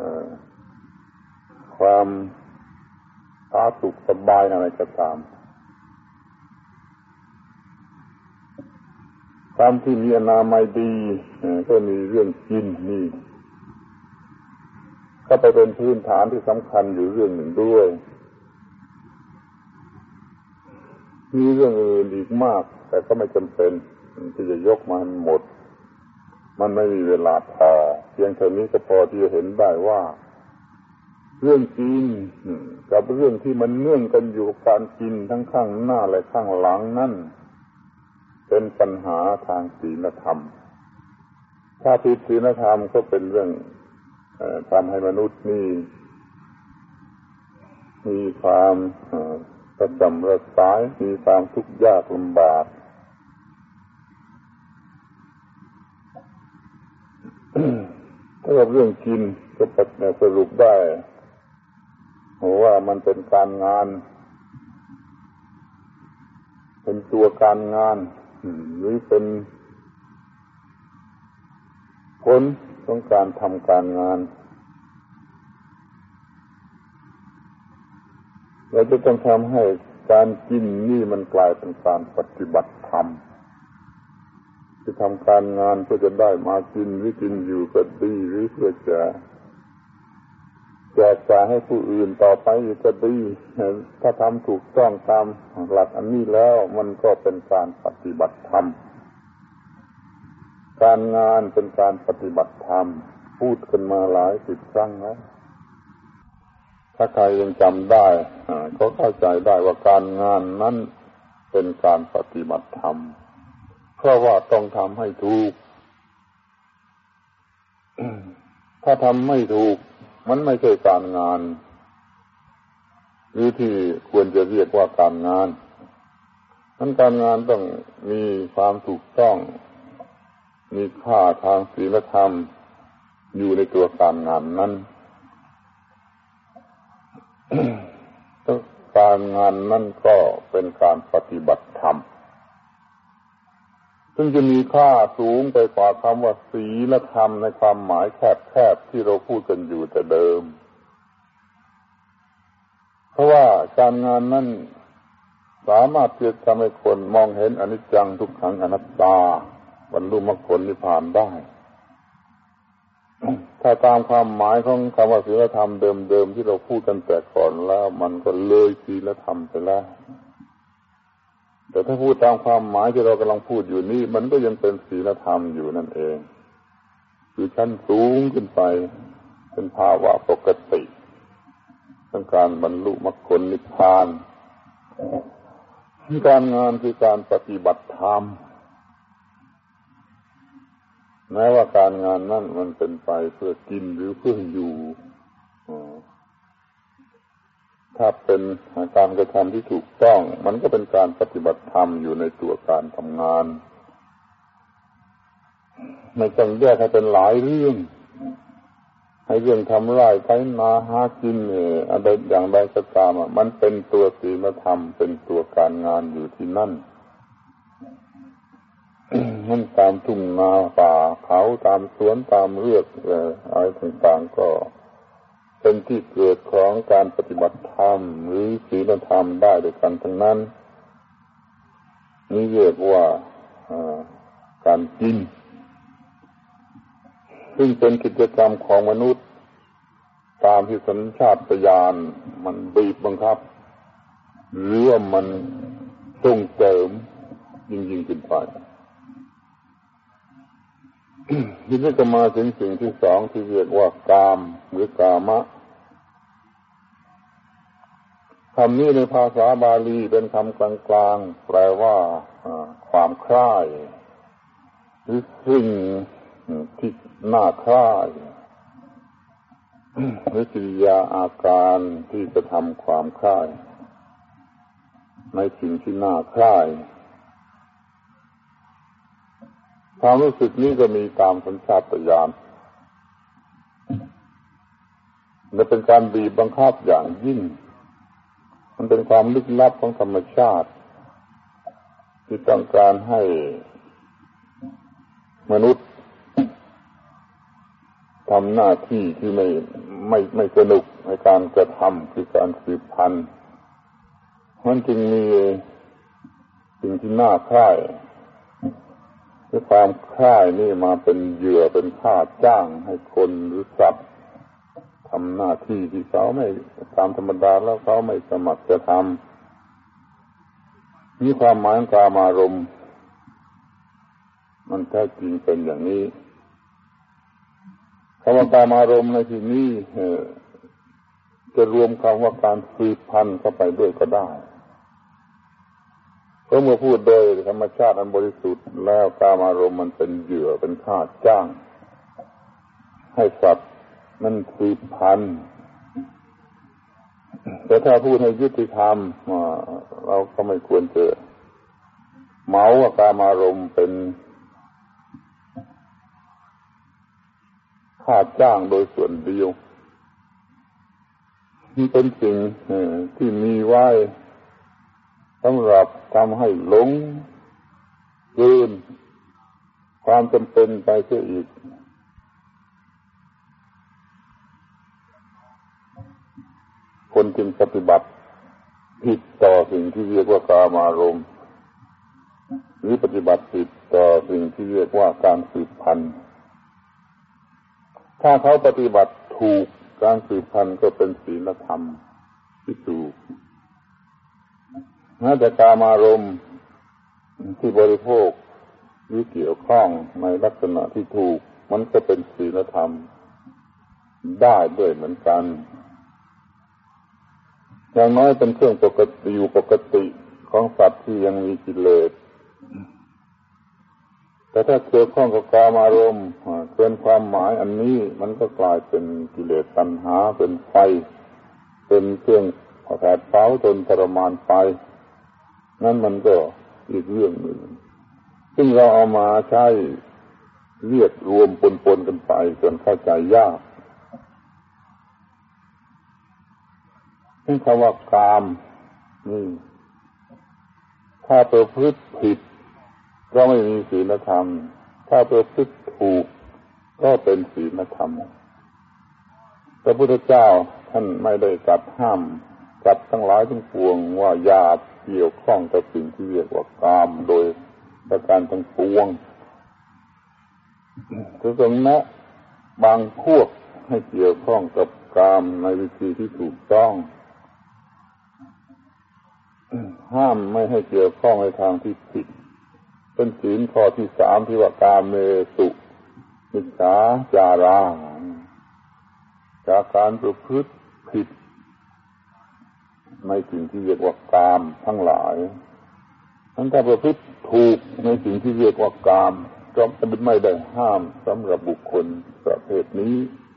ความสาสุขสบายอะไรก็ตามความที่มีอนามัยดีก็มีเรื่องกินนี่ก็ไปเป็นพื้นฐานที่สำคัญอยู่เรื่องหนึ่งด้วยมีเรื่องอื่นอีกมากแต่ก็ไม่จำเป็นที่จะยกมาหมดมันไม่มีเวลาพอเพียงเท่านี้ก็พอที่จะเห็นได้ว่าเรื่องกินกับเรื่องที่มันเนื่องกันอยู่กับการกินทั้งข้างหน้าและข้างหลังนั่นเป็นปัญหาทางศีลธรรมถ้าผิดศีลธรรมก็เป็นเรื่องทำให้มนุษย์นี่มีความระจำระสายมีความทุกข์ยากลำบากถ้าเรื่องกินก็สรุปได้ว่ามันเป็นการงานเป็นตัวการงานหรือเป็นผลของการทำการงานเราจะต้องทำให้การกินนี่มันกลายเป็นการปฏิบัติธรรมจะทำการงานเพื่อจะได้มากินหรือกินอยู่ก็ดีหรือเพื่อจะแจกจ่ายให้ผู้อื่นต่อไปก็ดีถ้าทำถูกต้องตามหลักอันนี้แล้วมันก็เป็นการปฏิบัติธรรมการงานเป็นการปฏิบัติธรรมพูดกันมาหลายสิบครั้งแล้วถ้าใครยังจำได้ก็เข้าใจได้ว่าการงานนั้นเป็นการปฏิบัติธรรมเพราะว่าต้องทำให้ถูกถ้าทำไม่ถูกมันไม่ใช่การงานหรือที่ควรจะเรียกว่าการงานนั้นการงานต้องมีความถูกต้องมีค่าทางศีลธรรมอยู่ในตัวการงานนั้น การงานนั้นก็เป็นการปฏิบัติธรรมซึ่งจะมีค่าสูงไปกว่าคำว่าศีลธรรมในความหมายแคบๆที่เราพูดกันอยู่แต่เดิมเพราะว่าการงานนั้นสามารถที่จะทำให้คนมองเห็นอนิจจังทุกขังอนัตตาบรรลุมรรคผลนิพพานได้ถ้าตามความหมายของคำว่าศีลธรรมเดิมๆที่เราพูดกันแต่ก่อนแล้วมันก็เลยศีลธรรมไปแล้วแต่ถ้าพูดตามความหมายที่เรากำลังพูดอยู่นี่มันก็ยังเป็นศีลธรรมอยู่นั่นเองคือชั้นสูงขึ้นไปเป็นภาวะปกติต้องการบรรลุมรรคผลนิพพานการงานคือการปฏิบัติธรรมแม้ว่าการงานนั่นมันเป็นไปเพื่อกินหรือเพื่ออยู่ถ้าเป็นการกระทำที่ถูกต้องมันก็เป็นการปฏิบัติธรรมอยู่ในตัวการทำงานไม่ต้องแยกให้เป็นหลายเรื่องให้เรื่องทำไร่ไถนาหากินอะไรอย่างใดก็ตามมันเป็นตัวศีลธรรมเป็นตัวการงานอยู่ที่นั่นมันตามทุ่งนาป่าเขาตามสวนตามเรือกอะไรต่างๆก็เป็นที่เกิดของการปฏิบัติธรรมหรือศีลธรรมได้ด้วยกันทั้งนั้นนี่เรียกว่าการกินซึ่งเป็นกิจกรรมของมนุษย์ตามที่สัญชาตญาณมันบีบบังคับหรือว่ามันส่งเสริมยิ่งขึ้นไปทีนี้ก็มาถึงสิ่งที่สองที่เรียกว่ากามหรือกามะคำนี้ในภาษาบาลีเป็นคำกลางๆแปลว่าความใคร่หรือสิ่งที่น่าใคร่หรือกิริยาอาการที่จะทำความใคร่ในสิ่งที่น่าใคร่ความรู้สึกนี้ก็มีตามสัญชาตญาณและเป็นการบีบบังคับอย่างยิ่งมันเป็นความลึกลับของธรรมชาติที่ต้องการให้มนุษย์ทำหน้าที่ที่ไม่สนุกในการกระทำคือการสืบพันธุ์มันจึงมีสิ่งที่น่าใคร่ด้วยความใคร่นี่มาเป็นเหยื่อเป็นค่าจ้างให้คนหรือสัตว์ทำหน้าที่ที่เขาไม่ตามธรรมดาแล้วเขาไม่สมัครจะทำนี่ความหมายของกามารมณ์มันแท้จริงเป็นอย่างนี้คำว่ากามารมณ์ในที่นี้จะรวมคำว่าการสืบพันธุ์เข้าไปด้วยก็ได้เพราะเมื่อพูดโดยธรรมชาติอันบริสุทธิ์แล้วกามารมณ์มันเป็นเหยื่อเป็นค่าจ้างให้สัตว์มันสืบพันธุ์แต่ถ้าพูดให้ยุติธรรมเราก็ไม่ควรจะเหมาว่ากามารมณ์เป็นค่าจ้างโดยส่วนเดียวมันเป็นสิ่งที่มีไว้สำหรับทำให้หลงเกินความจำเป็นไปเสียอีกคนจึงปฏิบัติผิดต่อสิ่งที่เรียกว่ากามารมณ์หรือปฏิบัติผิดต่อสิ่งที่เรียกว่าการสืบพันธุ์ถ้าเขาปฏิบัติถูกการสืบพันธุ์ก็เป็นศีลธรรมที่ถูกแม้แต่กามารมณ์ที่บริโภคหรือเกี่ยวข้องในลักษณะที่ถูกมันก็เป็นศีลธรรมได้ด้วยเหมือนกันอย่างน้อยเป็นเครื่องปกติอยู่ปกติของสัตว์ที่ยังมีกิเลสแต่ถ้าเกี่ยวข้องกับกามารมณ์เกินความหมายอันนี้มันก็กลายเป็นกิเลสตัณหาเป็นไฟเป็นเครื่องแผดเผาจนทรมานไปนั่นมันก็อีกเรื่องหนึ่งซึ่งเราเอามาใช้เรียกรวมปนๆกันไปจนเข้าใจยากซึ่งคำว่ากามนี่ถ้าประพฤติผิดก็ไม่มีศีลธรรมถ้าประพฤติถูกก็เป็นศีลธรรมพระพุทธเจ้าท่านไม่ได้ตรัสห้ามสัตว์ทั้งหลายทั้งปวงว่าอย่าเกี่ยวข้องกับสิ่งที่เรียกว่ากามโดยประการทั้งปวงจะทรงแนะบางพวกให้เกี่ยวข้องกับกามในวิธีที่ถูกต้องห้ามไม่ให้เกี่ยวข้องในทางที่ผิดเป็นศีลข้อที่3ที่ว่ากามเมสุมิจฉาจาราจากการประพฤติผิดในสิ่งที่เรียกว่ากามทั้งหลายทั้งถ้าประพฤติถูกในสิ่งที่เรียกว่ากามก็ไม่ได้ห้ามสำหรับบุคคลประเภทนี้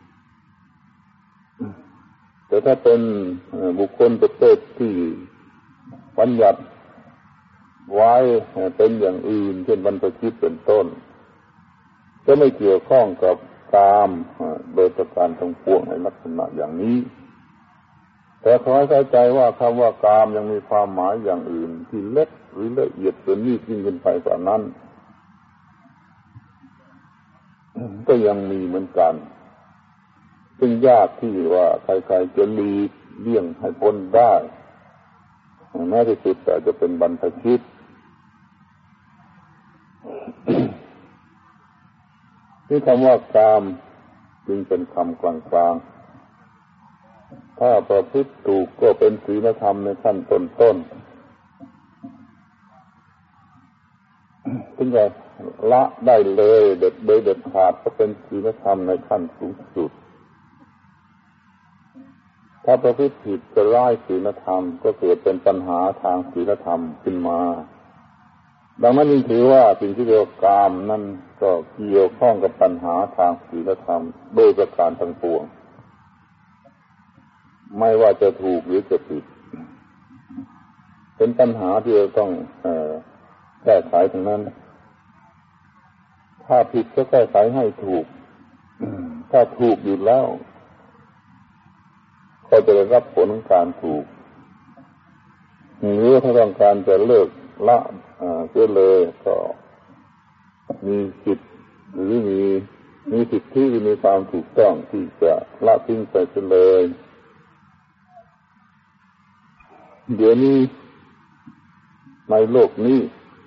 แต่ถ้าเป็นบุคคลประเภทที่บัญญัติไว้เป็นอย่างอื่นเช่นบรรพชิตเป็นต้นก็ไม่เกี่ยวข้องกับกามโดยประการทั้งปวงในลักษณะอย่างนี้แต่ขอให้เข้าใจว่าคำว่ากามยังมีความหมายอย่างอื่นที่เล็กหรือละเอียดประณีตยิ่งขึ้นไปกว่านั้นก็ยังมีเหมือนกันซึ่งยากที่ว่าใครๆจะหลีกเลี่ยงให้พ้นได้แม้ที่สุดแต่จะเป็นบรรพชิตที่คำว่ากามจึงเป็นคำกลางๆถ้าประพฤติถูกก็เป็นศีลธรรมในขั้นต้นๆถึงจะละได้เลยเด็ดขาดก็เป็นศีลธรรมในขั้นสูงสุดถ้าประพฤติผิดจะร้ายศีลธรรมก็เกิดเป็นปัญหาทางศีลธรรมขึ้นมาดังนั้นจึงถือว่าสิ่งที่เรียกว่ากามนั่นก็เกี่ยวข้องกับปัญหาทางศีลธรรมโดยประการทั้งปวงไม่ว่าจะถูกหรือจะผิดเป็นปัญหาที่เราต้องแก้ไขทั้งนั้นถ้าผิดก็แก้ไขให้ถูกถ้าถูกอยู่แล้วก็จะได้รับผลของการถูกหรือถ้าต้องการจะเลิกละเสียเลยก็มีสิทธิ์หรือมีสิทธิที่มีความถูกต้องที่จะละทิ้งไปเสียเลยเดี๋ยวนี้ในโลกนี้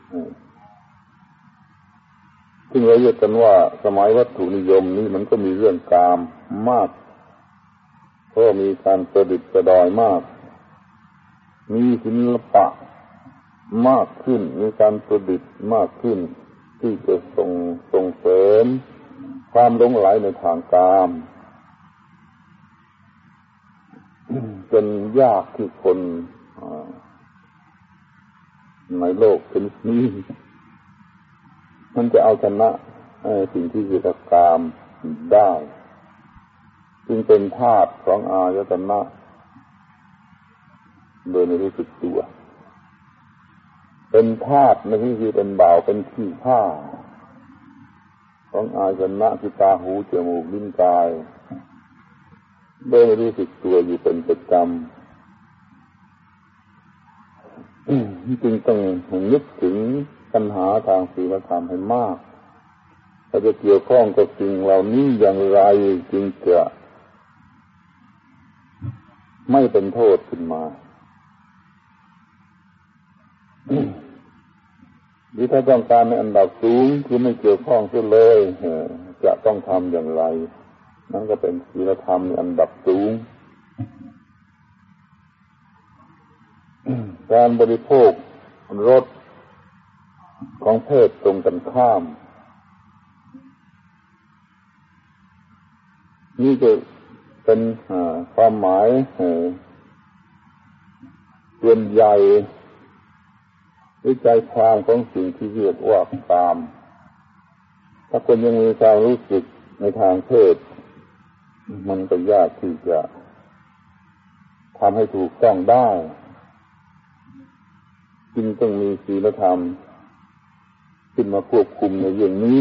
ซึ่งเราเรียกกันว่าสมัยวัตถุนิยมนี้มันก็มีเรื่องกามมากเพราะมีการประดิษฐ์ประดอยมากมีศิลปะมากขึ้นมีการประดิษฐ์มากขึ้นที่จะส่งเสริมความหลงไหลในทางกามจนยากที่คนในโลกชนิดนี้มันจะเอาชนะสิ่งที่เรียกว่ากามได้จึงเป็นธาตุของอายตนะโดยไม่รู้สึกตัวเป็นธาตุในที่คือเป็นบ่าวเป็นขี้ข้าของอายตนะคือตาหูจมูกลิ้นกายโดยไม่รู้สึกตัวอยู่เป็นประจำจึงต้องนึกถึงปัญหาทางศีลธรรมให้มากถ้าจะเกี่ยวข้องกับสิ่งเหล่านี้อย่างไรจึงจะไม่เป็นโทษขึ้นมาหรือถ้าต้องการในอันดับสูงคือไม่เกี่ยวข้องเสียเลยจะต้องทำอย่างไรนั่นก็เป็นศีลธรรมในอันดับสูงการบริโภครสของเพศตรงกันข้ามนี่จะเป็นความหมายส่วนใหญ่ใจความของสิ่งที่เรียกว่ากาม ถ้าคนยังมีความรู้สึกในทางเพศมันก็ยากที่จะทำให้ถูกต้องได้จึงต้องมีศีลธรรมขึ้นมาควบคุมในเรื่องนี้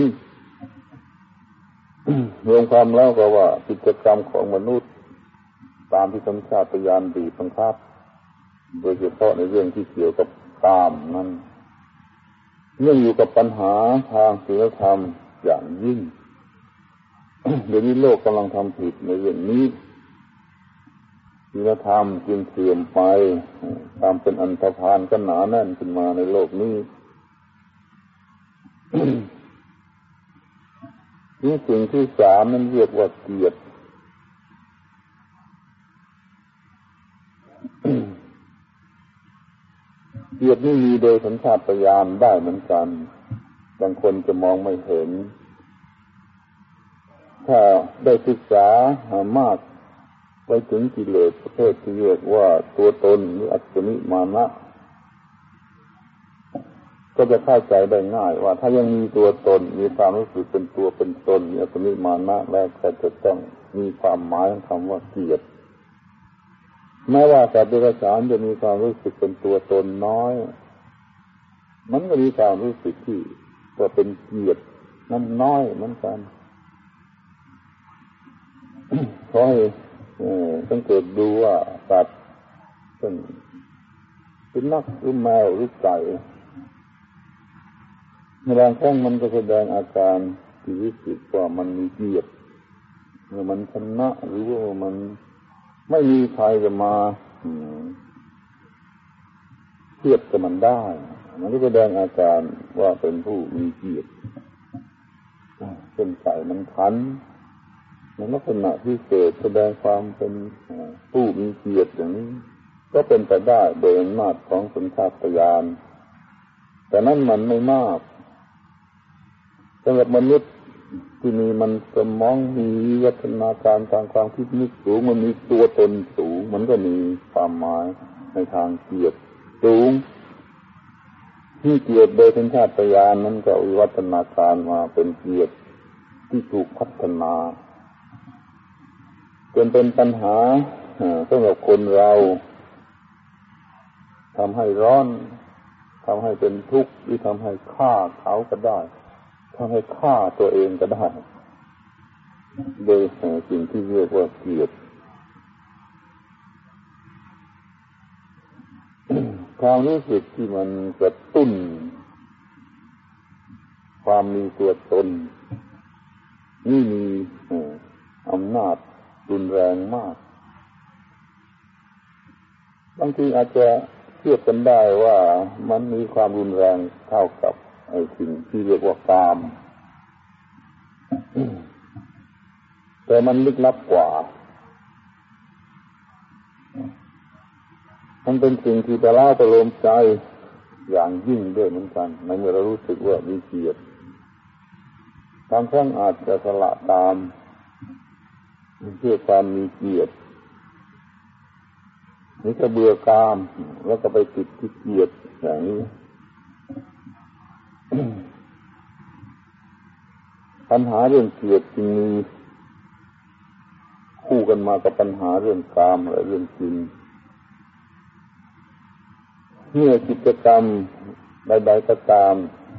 รวมความแล้วก็ว่ากิจกรรมของมนุษย์ตามที่สัญชาตญาณบีบบังคับโดยเฉพาะในเรื่องที่เกี่ยวกับกามนั้นเนื่องอยู่กับปัญหาทางศีลธรรมอย่างยิ่ง เดี๋ยวนี้โลกกำลังทำผิดในเรื่องนี้ศีลธรรมจึงเสื่อมไปตามเป็นอันธพาลก็หนาแน่นขึ้นมาในโลกนี้ นี่สิ่งที่สามนั้นเรียกว่าเกียรติ เกียรตินี่มีโดยสัญชาตญาณได้เหมือนกันบางคนจะมองไม่เห็นถ้าได้ศึกษามากไปถึงกิเลสประเภทที่เรียกว่าตัวตนหรืออัตตนิมานะก็จะเข้าใจได้ง่ายว่าถ้ายังมีตัวตนมีความรู้สึกเป็นตัวเป็นตนมีอัตตนิมานะแล้วก็จะต้องมีความหมายของคำว่าเกียรติแม้ว่าสัตว์เดรัจฉานจะมีความรู้สึกเป็นตัวตนน้อยมันก็มีความรู้สึกที่ว่าเป็นเกียรตินั้นน้อยเหมือนกันขอให้สังเกตดูว่าสัตว์เป็นนักหรือแมวหรือไก่ในบางครั้งมันก็แสดงอาการที่รู้สึกว่ามันมีเกียรติเมื่อมันชนะหรือว่ามันไม่มีใครจะมาเทียบกับมันได้มันก็แสดงอาการว่าเป็นผู้มีเกียรติเป็นไก่มันขันในลักษณะพิเศษแสดงความเป็นผู้มีเกียรติอย่างนี้ก็เป็นไปได้โดยอำนาจของสัญชาตญาณแต่นั้นมันไม่มากสำหรับมนุษย์ที่มีมันสมองมีวิวัฒนาการทางความคิดนึกสูงมันมีตัวตนสูงมันก็มีความหมายในทางเกียรติสูงที่เกียรติโดยสัญชาตญาณนั้นก็วิวัฒนาการมาเป็นเกียรติที่ถูกพัฒนาจนเป็นปัญหาสำหรับคนเราทำให้ร้อนทำให้เป็นทุกข์หรือทำให้ฆ่าเขาก็ได้ทำให้ฆ่าตัวเองก็ได้โดยสิ่งที่เรียกว่าเกียรติความรู้สึกที่มันกระตุ้นความมีตัวตนนี่มีอำนาจรุนแรงมากบางทีอาจจะเทียบกันได้ว่ามันมีความรุนแรงเท่ากับไอ้สิ่งที่เรียกว่ากามแต่มันลึกลับกว่ามันเป็นสิ่งที่ประหลาดประโลมใจอย่างยิ่งด้วยเหมือนกันในเมื่อเรารู้สึกว่ามีเกียรติบางครั้งอาจจะสละตามเพื่อความมีเกียรตินี่จะเบื่อกามแล้วก็ไปติดที่เกียรติอย่างนี้ปัญหาเรื่องเกียรติจึงมีคู่กันมากับปัญหาเรื่องกามและเรื่องกินเมื่อกิจกรรมใดๆก็ตาม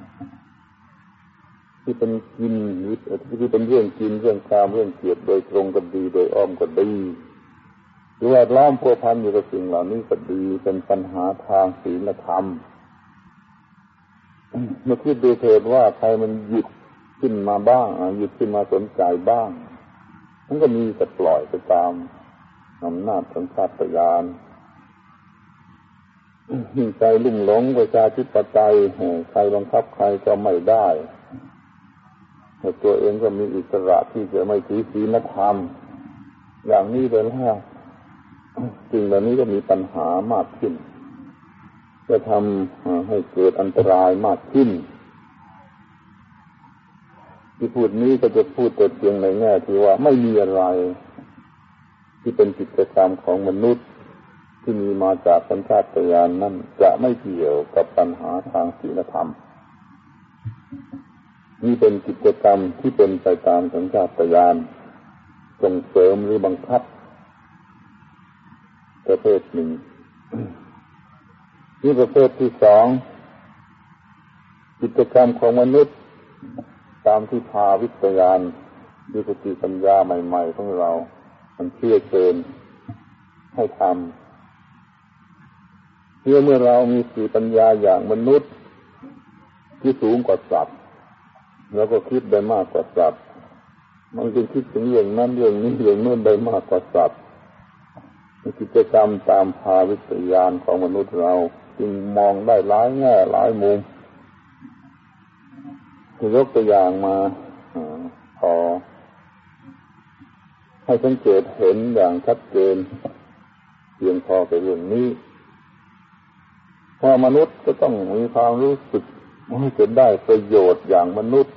ที่เป็นกินหรือที่เป็นเรื่องกินเรื่องกามเรื่องเกียรติโดยตรงก็ดีโดยอ้อมก็ดีหรือว่าล้อมพัวพันอยู่กับสิ่งเหล่านี้ก็ดีเป็นปัญหาทางศีลธรรมเมื่อคิดดูเถิดว่าใครมันหยุดขึ้นมาบ้างหยุดขึ้นมาสนใจบ้างมันก็มีแต่ปล่อยไปตามอำนาจสัญชาตญาณใจลุ่มหลงประชาธิปไตยใครบังคับใครก็ไม่ได้ตัวเองก็มีอิสระที่จะไม่ถือศีลธรรมอย่างนี้ไปแล้วสิ่งเหล่านี้ก็มีปัญหามากขึ้นจะทำให้เกิดอันตรายมากขึ้นที่พูดนี้ก็จะพูดแต่เพียงในแง่ที่ว่าไม่มีอะไรที่เป็นกิจกรรมของมนุษย์ที่มีมาจากสัญชาตญาณนั่นจะไม่เกี่ยวกับปัญหาทางศีลธรรมนี่เป็นกิจกรรมที่เป็นไปตามสัญชาตญาณส่งเสริมหรือบังคับประเภทหนึ่งนี่ประเภทที่สองกิจกรรมของมนุษย์ตามที่พาวิทยานด้วยสติปัญญาใหม่ๆของเรามันเชื่อเชิญให้ทำเมื่อเรามีสติปัญญาอย่างมนุษย์ที่สูงกว่าสัตว์แล้วก็คิดได้มากกว่าสัตว์มันจึงคิดถึงเรื่องนั้นเรื่องนี้เรื่องโน้นได้มากกว่าสัตว์กิจกรรมตามพาวิทยานของมนุษย์เราจึงมองได้หลายแง่หลายมุมยกตัวอย่างมาพอให้สังเกตเห็นอย่างชัดเจนเพียงพอกับเรื่องนี้เพราะมนุษย์ก็ต้องมีความรู้สึกให้จะได้ประโยชน์อย่างมนุษย์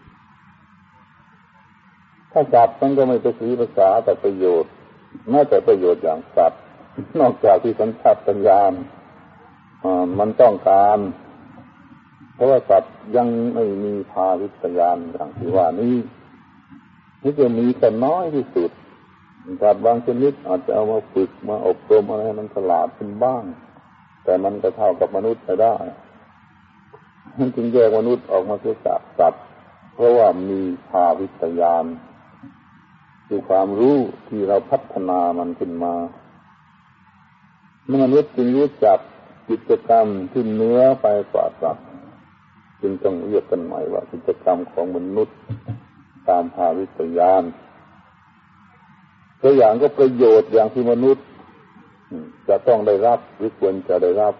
ถ้าสัตว์มันก็ไม่ไปซื้อภาษาแต่ประโยชน์น่าจะประโยชน์อย่างสัตว์นอกจากที่สัญชาตญาณมันต้องการเพราะว่าสัตว์ยังไม่มีภาวิทยานอย่างที่ว่านี้นี่จะมีแต่น้อยที่สุดสัตว์บางชนิดอาจจะเอามาฝึกมาอบรมอะไรให้มันฉลาดขึ้นบ้างแต่มันก็เท่ากับมนุษย์ไม่ได้มันจึงแยกมนุษย์ออกมาจากสัตว์เพราะว่ามีภาวิทยานคือความรู้ที่เราพัฒนามันขึ้นมามนุษย์จึงรู้จักกิจกรรมที่เหนือไปกว่าสัตว์จึงต้องเรียกกันใหม่ว่ากิจกรรมของมนุษย์ตามภาวิทยานตัวอย่างก็ประโยชน์อย่างที่มนุษย์จะต้องได้รับหรือควรจะได้รับ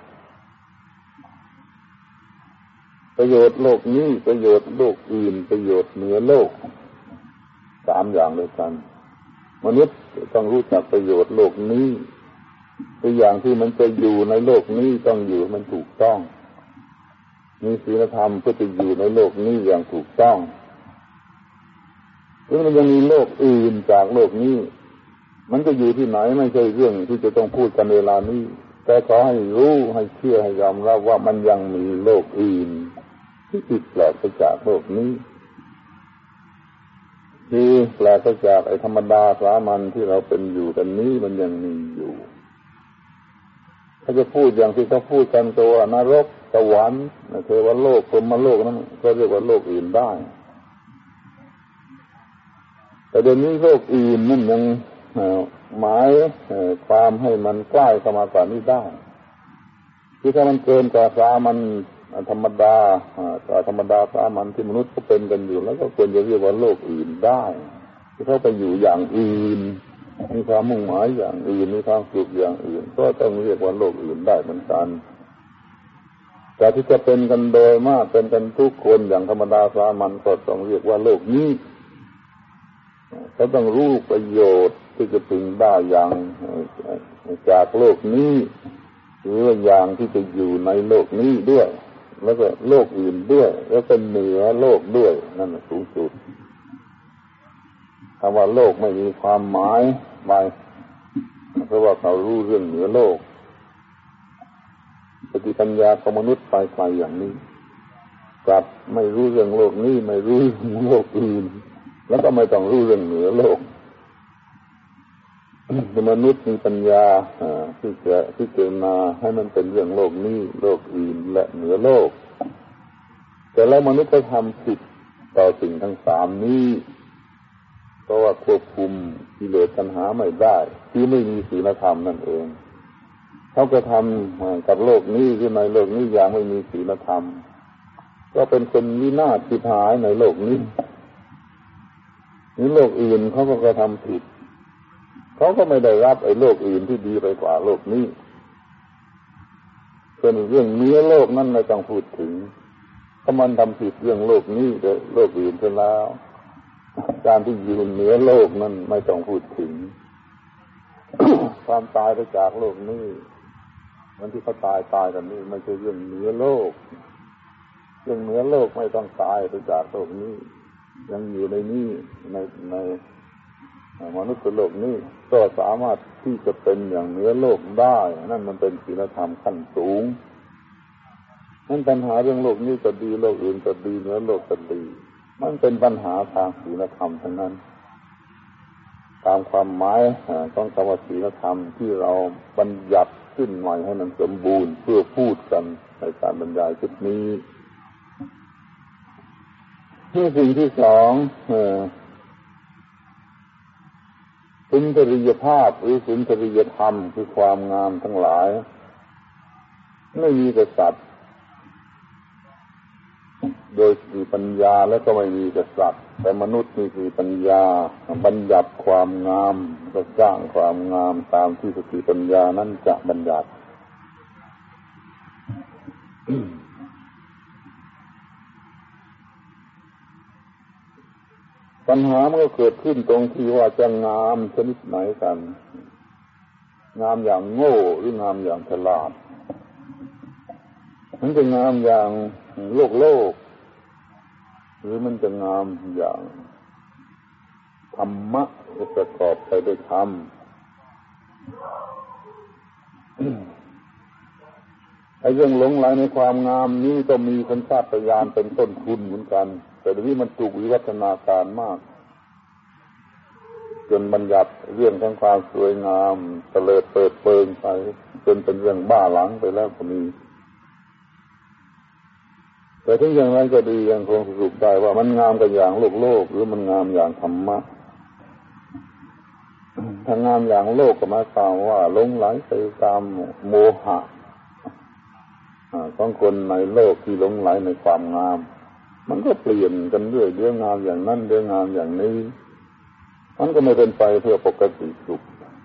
ประโยชน์โลกนี้ประโยชน์โลกอื่นประโยชน์เหนือโลกสามอย่างด้วยกันมนุษย์ต้องรู้จักประโยชน์โลกนี้ตัวอย่างที่มันจะอยู่ในโลกนี้ต้องอยู่มันถูกต้องมีศีลธรรมเพื่อจะอยู่ในโลกนี้อย่างถูกต้องแล้วมันยังมีโลกอื่นจากโลกนี้มันจะอยู่ที่ไหนไม่ใช่เรื่องที่จะต้องพูดกันเวลานี้แต่ขอให้รู้ให้เชื่อให้ยอมรับว่ามันยังมีโลกอื่นที่ผิดแปลกไปจากโลกนี้คือแปลกไปจากไอ้ธรรมดาสามัญที่เราเป็นอยู่กันนี้มันยังมีอยู่ถ้าจะพูดอย่างที่เขาพูดกันตัวนรกสวรรค์เทวโลกพรหมโลกนั้นก็เรียกว่าโลกอื่นได้แต่เดี๋ยวนี้โลกอื่นนั่นยังหมายความให้มันใกล้เข้ามากว่านี้ได้คือถ้ามันเกินกว่าสามัญธรรมดาธรรมดาสามัญที่มนุษย์ก็เป็นกันอยู่แล้วก็ควรจะเรียกว่าโลกอื่นได้ที่เขาไปอยู่อย่างอื่นมีความมุ่งหมายอย่างอื่นมีความสุขอย่างอื่นก็ต้องเรียกว่าโลกอื่นได้เหมือนกันแต่ที่จะเป็นกันโดยมากเป็นกันทุกคนอย่างธรรมดาสามัญก็ต้องเรียกว่าโลกนี้เขาต้องรู้ประโยชน์ที่จะพึงได้อย่างจากโลกนี้หรืออย่างที่จะอยู่ในโลกนี้ด้วยแล้วก็โลกอื่นด้วยแล้วก็เหนือโลกด้วยนั่นสูงสุดคำว่าโลกไม่มีความหมายไปเพราะว่าเขารู้เรื่องเหนือโลกสติปัญญาของมนุษย์ไปไกลอย่างนี้กลับไม่รู้เรื่องโลกนี้ไม่รู้เรื่องโลกอื่นแล้วก็ไม่ต้องรู้เรื่องเหนือโลกมนุษย์มีปัญญาที่จะพิจารณาให้มันเป็นเรื่องโลกนี้โลกอื่นและเหนือโลกแต่แล้วมนุษย์ก็ทำผิดต่อสิ่งทั้งสามนี้เพราะว่าควบคุมกิเลสตัณหาไม่ได้ที่ไม่มีศีลธรรมนั่นเองเขาก็ทำกับโลกนี้หรือในโลกนี้อย่างไม่มีศีลธรรมก็เป็นคนวินาศชิบหายในโลกนี้นี่โลกอื่นเขาก็ทำผิดเขาก็ไม่ได้รับไอ้โลกอื่นที่ดีไปกว่าโลกนี้เป็นเรื่องเนื้อโลกนั่นไม่ต้องพูดถึงถ้ามันทำผิดเรื่องโลกนี้แต่โลกอื่นเสียแล้วการที่อยู่เหนือโลกนั่นไม่ต้องพูดถึง ความตายไปจากโลกนี้มันที่เขาตายกันนี่ไม่ใช่เรื่องเหนือโลกเรื่องเหนือโลกไม่ต้องตายไปจากโลกนี้ยังอยู่ในนี้ในมนุษย์โลกนี้ก็สามารถที่จะเป็นอย่างเหนือโลกได้นั่นมันเป็นศีลธรรมขั้นสูงนั่นปัญหาเรื่องโลกนี้ก็ดีโลกอื่นก็ดีเหนือโลกก็ดีมันเป็นปัญหาทางศีลธรรมทั้งนั้นตามความหมายของคำว่าศีลธรรมที่เราบัญญัติขึ้นใหม่ให้มันสมบูรณ์เพื่อพูดกันในการบรรยายชุดนี้ที่สิ่งที่สองสุนทรียภาพหรือสุนทรียธรรมคือความงามทั้งหลายไม่มีกษัตริย์โดยมีปัญญาแล้วก็ไม่มีกษัตริย์แต่มนุษย์มีปัญญาบัญญัติความงามก็สร้างความงามตามที่สติปัญญานั้นจะบัญญัติ ปัญหามันก็เกิดขึ้นตรงที่ว่าจะงามชนิดไหนกันงามอย่างโง่หรืองามอย่างฉลาดมันจะงามอย่างโลกหรือมันจะงามอย่างธรรมะประกอบไปด้วยธรรมไอ้เรื่องหลงไหลในความงามนี้ก็มีสัญชาตญาณเป็นต้นทุนเหมือนกันแต่ทีนี้มันถูกวิวัฒนาการมากจนบัญญัติเรื่องของความสวยงามเตลิดเปิดเปิงไปจนเป็นเรื่องบ้าหลังไปแล้วก็มีแต่ถึงอย่างไรก็ดียังคงสรุปได้ว่ามันงามกันอย่างโลกหรือมันงามอย่างธรรมะถ้างามอย่างโลกก็หมายความว่าหลงไหลไปตามโมหะของคนในโลกที่หลงไหลในความงามมันก็เปลี่ยนกันเรื่อยเรื่องงามอย่างนั้นเรื่องงามอย่างนี้มันก็ไม่เป็นไปเพื่อปกติสุข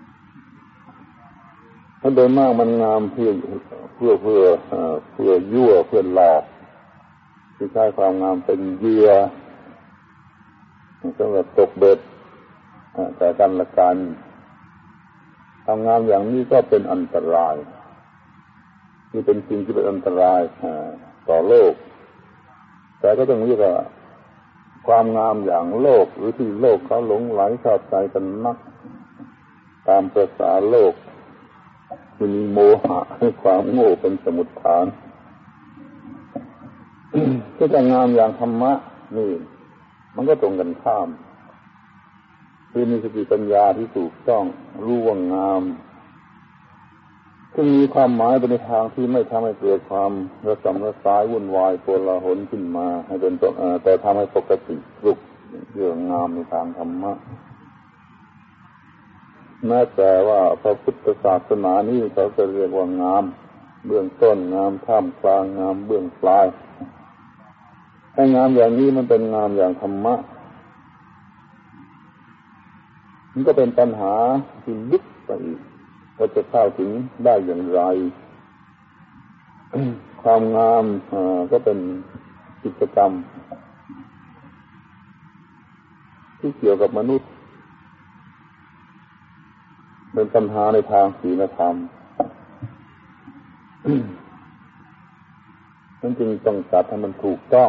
ถ้าโดยมากมันงามเพื่อยั่วเพื่อหลอกที่ใช้ความงามเป็นเหยื่อสำหรับตกเบ็ดแต่กันละกันความงามอย่างนี้ก็เป็นอันตรายนี่เป็นสิ่งที่เป็นอันตรายต่อโลกแต่ก็ต้องเรียกว่าความงามอย่างโลกหรือที่โลกเขาหลงไหลชอบใจกันนักตามภาษาโลกที่มีโมหะให้ความโง่เป็นสมุฏฐานก็จะงามอย่างธรรมะนี่มันก็ตรงกันข้ามคือมีสติปัญญาที่ถูกต้องรู้ว่างามซึ่งมีความหมายไปในทางที่ไม่ทำให้เกิดความระสำระสายวุ่นวายโกลาหลขึ้นมาให้เป็นตัวแต่ทำให้ปกติสุขเรื่องงามในทางธรรมะแม้แต่ว่าพระพุทธศาสนานี้เขาจะเรียกว่างามเบื้องต้นงามท่ามกลางงามเบื้องปลายให้งามอย่างนี้มันเป็นงามอย่างธรรมะมันก็เป็นปัญหาที่ลึกไปอีกว่าจะเข้าถึงได้อย่างไร ความงามก็เป็นกิจกรรมที่เกี่ยวกับมนุษย์เป็นปัญหาในทางศีลธรรม นั่นจึงต้องจัดให้มันถูกต้อง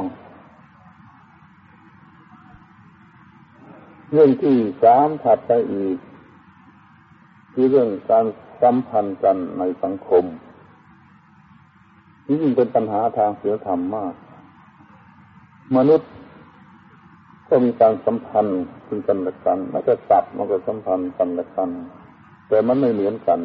เรื่องที่สามถัดไปอีกคือเรื่องการสัมพันธ์กันในสังคมนี่ยิ่งเป็นปัญหาทางศีลธรรมมากมนุษย์ก็มีการสัมพันธ์ซึ่งกันและกันแม้แต่สัตว์มันก็สัมพันธ์กันและกันแต่มันไม่เหมือนกัน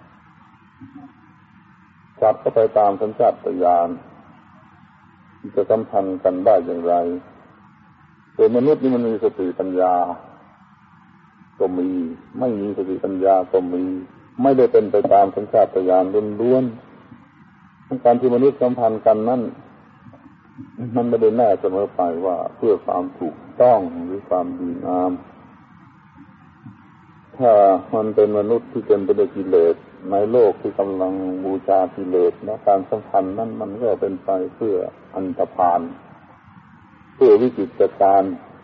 สัตว์ก็ไปตามสัญชาตญาณจะสัมพันธ์กันได้อย่างไรแต่มนุษย์นี่มันมีสติปัญญาก็มีไม่มีสติปัญญาก็มีไม่ได้เป็นไปตามสัญชาตญาณล้วนๆการที่มนุษย์สัมพันธ์กันนั้นมันไม่ได้แน่เสมอไปว่าเพื่อความถูกต้องหรือความดีงามถ้ามันเป็นมนุษย์ที่เต็มไปด้วยกิเลสในโลกที่กำลังบูชากิเลสและการสัมพันธ์นั้นมันก็เป็นไปเพื่ออันธพาลเพื่อวิจิตรการ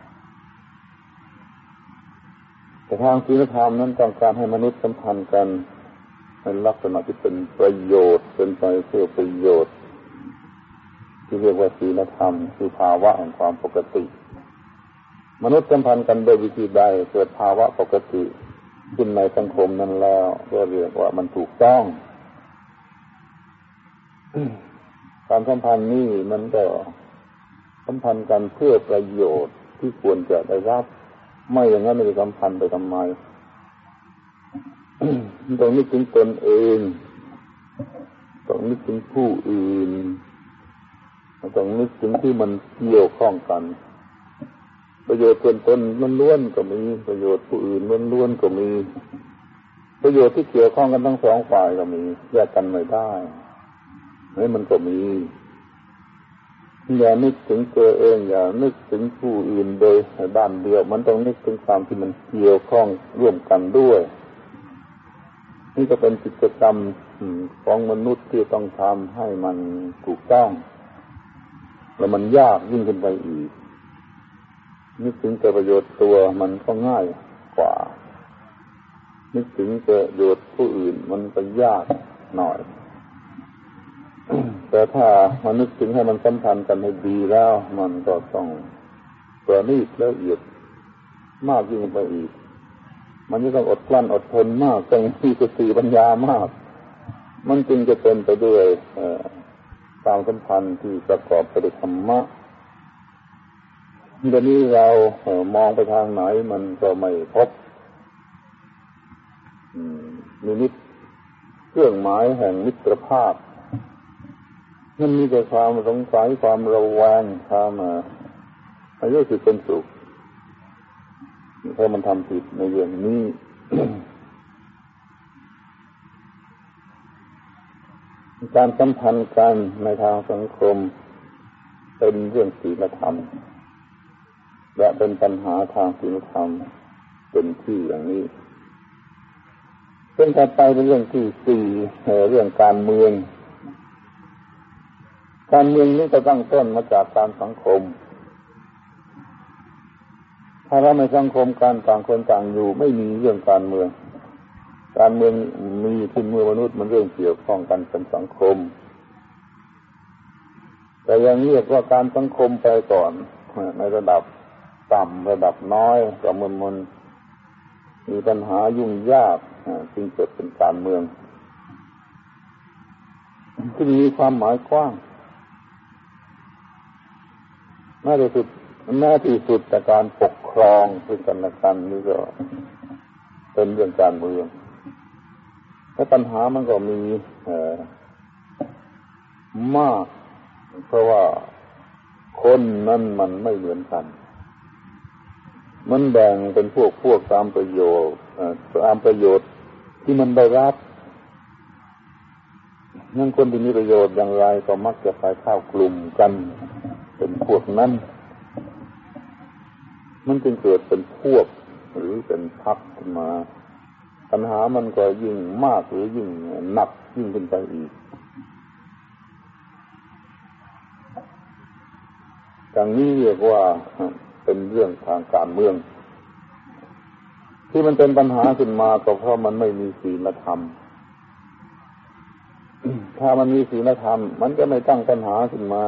แต่ทางศีลธรรมนั้นต้องการให้มนุษย์สัมพันธ์กันในลักษณะที่เป็นประโยชน์เป็นไปเพื่อประโยชน์ที่เรียกว่าศีลธรรมคือภาวะแห่งความปกติมนุษย์สัมพันธ์กันโดยวิธีใดเกิดภาวะปกติขึ้นในสังคมนั้นแล้วก็เรียกว่ามันถูกต้องการสัมพันธ์นี้มันก็สัมพันธ์กันเพื่อประโยชน์ที่ควรจะได้รับไม่อย่างนั้นไม่ได้สัมพันธ์ไปทำไม ต้องนึกถึงตนเองต้องนึกถึงผู้อื่นต้องนึกถึงที่มันเกี่ยวข้องกันประโยชน์ส่วนตนล้วนๆก็มีประโยชน์ผู้อื่นล้วนๆก็มีประโยชน์ที่เกี่ยวข้องกันทั้งสองฝ่ายก็มีแยกกันไม่ได้นี่มันก็มีอย่านึกถึงตัวเองอย่านึกถึงผู้อื่นโดยด้านเดียวมันต้องนึกถึงความที่มันเกี่ยวข้องร่วมกันด้วยนี่ก็เป็นกิจกรรมของมนุษย์ที่ต้องทำให้มันถูกต้องแล้วมันยากยิ่งขึ้นไปอีกนึกถึงแต่ประโยชน์ตัวมันก็ง่ายกว่านึกถึงประโยชน์ผู้อื่นมันก็ยากหน่อย แต่ถ้ามันนึกถึงให้มันสัมพันธ์กันให้ดีแล้วมันก็ต้องประณีตละเอียดมากยิ่งไปอีกมันจะต้องอดกลั้นอดทนมากต้องมีสติปัญญามากมันจึงจะเป็นไปด้วยความสัมพันธ์ที่ประกอบไปด้วยธรรมะเดี๋ยวนี้เรามองไปทางไหนมันก็ไม่พบนิมิตเครื่องหมายแห่งมิตรภาพมันมีแต่ความสงสัยความระแวงความไม่รู้สึกเป็นสุขเพราะมันทำผิดในเรื่องนี้ การสัมพันธ์กันในทางสังคมเป็นเรื่องศีลธรรมและเป็นปัญหาทางศีลธรรมเป็นที่อย่างนี้เป็นถัดไปเป็นเรื่องที่สี่เรื่องการเมืองการเมืองนี้ก็ตั้งต้นมาจากการสังคมถ้าเราในสังคมการต่างคนต่างอยู่ไม่มีเรื่องการเมืองการเมืองมีขึ้นเมื่อมนุษย์มันเรื่องเกี่ยวข้องกันเป็นสังคมแต่ยังเรียกว่าการสังคมไปก่อนในระดับต่ำระดับน้อยก็มันมีปัญหายุ่งยากจึงเกิดเป็นการเมืองที่มีความหมายกว้างแม้ที่สุดแต่การปกครองซึ่งกันและกันนี่ก็เป็นเรื่องการเมืองและปัญหามันก็มีมากเพราะว่าคนนั้นมันไม่เหมือนกันมันแบ่งเป็นพวกตามประโยชน์ที่มันได้รับนั่นคนที่มีประโยชน์อย่างไรก็มักจะไปเข้ากลุ่มกันเป็นพวกนั้นมันจึงเกิดเป็นพวกหรือเป็นพรรคขึ้นมาปัญหามันก็ยิ่งมากหรือยิ่งหนักยิ่งขึ้นไปอีกอย่างนี้เรียกว่าเป็นเรื่องทางการเมืองที่มันเป็นปัญหาขึ้นมาก็เพราะมันไม่มีศีลธรรมถ้ามันมีศีลธรรมมันจะไม่ตั้งปัญหาขึ้นมา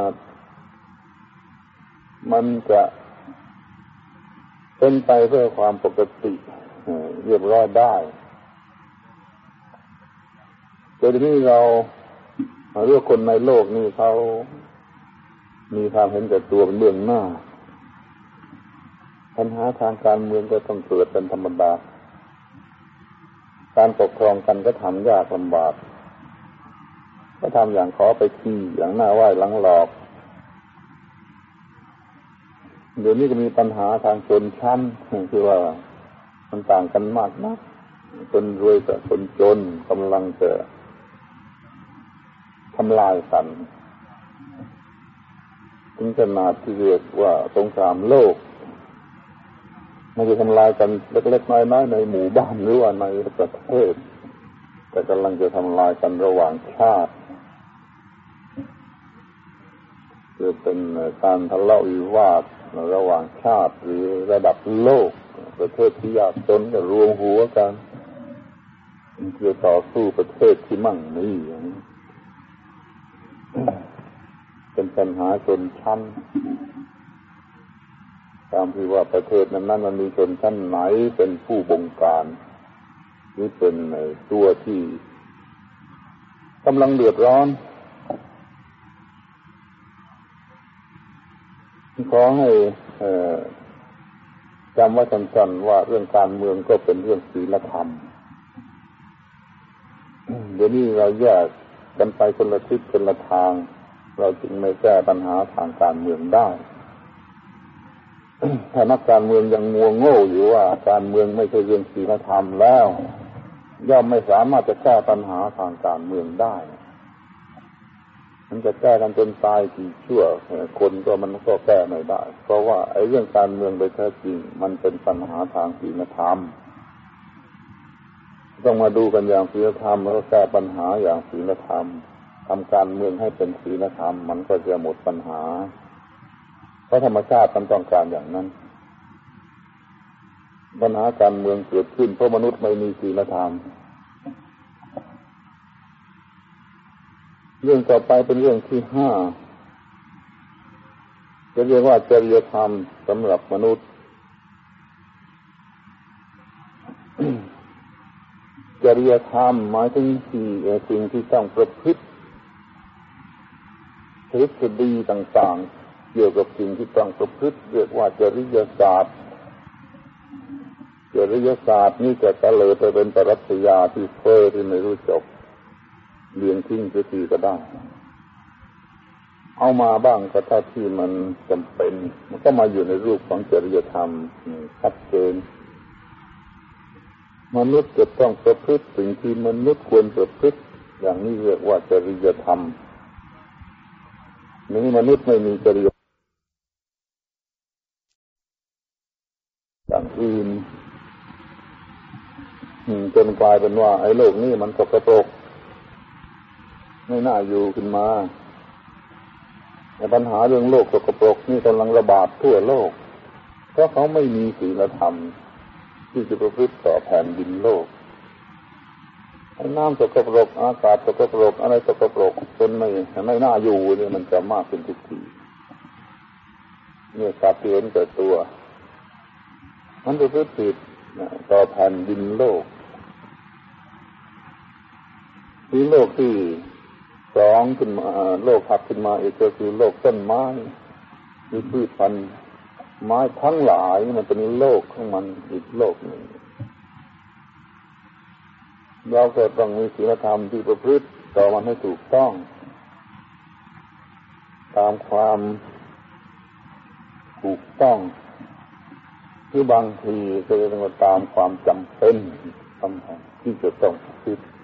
มันจะเป็นไปเพื่อความปกติเรียบร้อยได้แต่ทีนี้เราเรื่องคนในโลกนี่เขามีความเห็นแก่ตัวเป็นเรื่องหน้าปัญหาทางการเมืองก็ต้องเกิดเป็นธรรมดาการปกครองกันก็ทำยากลำบากก็ทำอย่างขอไปทีอย่างหน้าไหว้หลังหลอกเดี๋ยวนี้ก็มีปัญหาทางชนชั้นคือว่ามันต่างกันมากนะคนรวยกับคนจนกำลังจะทำลายกันถึงขนาดที่เรียกว่าสงครามโลกมันจะทำลายกันเล็กๆน้อยๆในหมู่บ้านหรือว่าในประเทศแต่กำลังจะทำลายกันระหว่างชาติคือเป็นการทะเลาะวิวาทระหว่างชาติหรือระดับโลกประเทศที่ยากจนก็รวมหัวกันเพื่อต่อสู้ประเทศที่มั่งมีอย่างนี้เป็นปัญหาชนชั้นตามที่ว่าประเทศนั้นมันมีชนชั้นไหนเป็นผู้บงการหรือเป็นตัวที่กำลังเดือดร้อนขอให้จำไว้สั้นๆว่าเรื่องการเมืองก็เป็นเรื่องศีลธรรมเดี๋ยวนี้เราแยกกันไปคนละทิศคนละทางเราจึงไม่แก้ปัญหาทางการเมืองได้ ถ้านักการเมืองยังมัวโง่อยู่ว่าการเมืองไม่ใช่เรื่องศีลธรรมแล้วย่อมไม่สามารถจะแก้ปัญหาทางการเมืองได้มันจะแก้กันจนตายกี่ชั่วคนมันก็แก้ไม่ได้เพราะว่าไอ้เรื่องการเมืองโดยแท้จริงมันเป็นปัญหาทางศีลธรรมต้องมาดูกันอย่างศีลธรรมแล้วแก้ปัญหาอย่างศีลธรรมทำการเมืองให้เป็นศีลธรรมมันก็จะหมดปัญหาเพราะธรรมชาติมันต้องการอย่างนั้นปัญหาการเมืองเกิดขึ้นเพราะมนุษย์ไม่มีศีลธรรมเรื่องต่อไปเป็นเรื่องที่ห้าจะเรียกว่าจริยธรรมสำหรับมนุษย์ จริยธรรมหมายถึงสิ่งที่ต้องประพฤติทฤษฎีต่างๆเกี่ยวกับสิ่งที่ต้องประพฤติเรียกว่าจริยศาสตร์จริยศาสตร์นี่จะเตลิดไปเป็นปรัชญาที่เฟ้อที่ไม่รู้จบเลี้ยงทิ้งเสียทีก็ได้เอามาบ้างก็เท่าที่มันจำเป็นมันก็มาอยู่ในรูปของจริยธรรมชัดเจนมนุษย์จะต้องประพฤติสิ่งที่มนุษย์ควรประพฤติอย่างนี้เรียกว่าจริยธรรมนี้มนุษย์ไม่มีจริยธรรมอย่างอื่นจนกลายเป็นว่าไอ้โลกนี้มันสกปรกไม่น่าอยู่ขึ้นมาแต่ปัญหาเรื่องโลกสกปรกนี่กำลังระบาดทั่วโลกเพราะเขาไม่มีศีลธรรมที่จะประพฤติต่อแผ่นดินโลกน้ำสกปรกอากาศสกปรกอะไรสกปรกจนไม่น่าอยู่เนี่ยมันจะมากขึ้นทุกทีเนี่ยสัตว์ที่เห็นแต่ตัวมันประพฤติผิดต่อแผ่นดินโลกที่โลกที่สองขึ้นมาโลกถัดขึ้นมาอีกก็คือโลกต้นไม้มีพืชพันธุ์ไม้ทั้งหลายมันเป็นโลกของมันอีกโลกหนึ่งเราก็ต้องมีศีลธรรมที่ประพฤติต่อมันให้ถูกต้องตามความถูกต้องคือบางทีก็จะต้องตามความจำเป็นที่จะต้องประพฤติ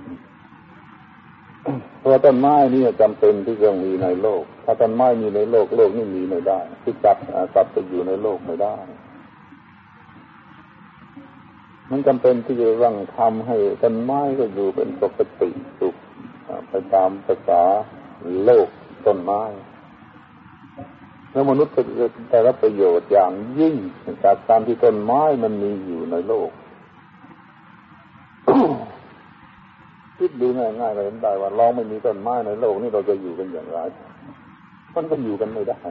เพราะต้นไม้นี่จำเป็นที่จะมีในโลกถ้าต้นไม้มีในโลกโลกนี่มีไม่ได้ที่สัตว์จะอยู่ในโลกไม่ได้มันจำเป็นที่จะต้องทำให้ต้นไม้ก็อยู่เป็นปกติสุขไปตามภาษาโลกต้นไม้แล้วมนุษย์ก็จะได้รับประโยชน์อย่างยิ่งจากการที่ต้นไม้มันมีอยู่ในโลก คิดดูง่ายๆก็เห็นได้ว่าเราไม่มีต้นไม้ในโลกนี่เราจะอยู่กันอย่างไรมันก็อยู่กันไม่ได้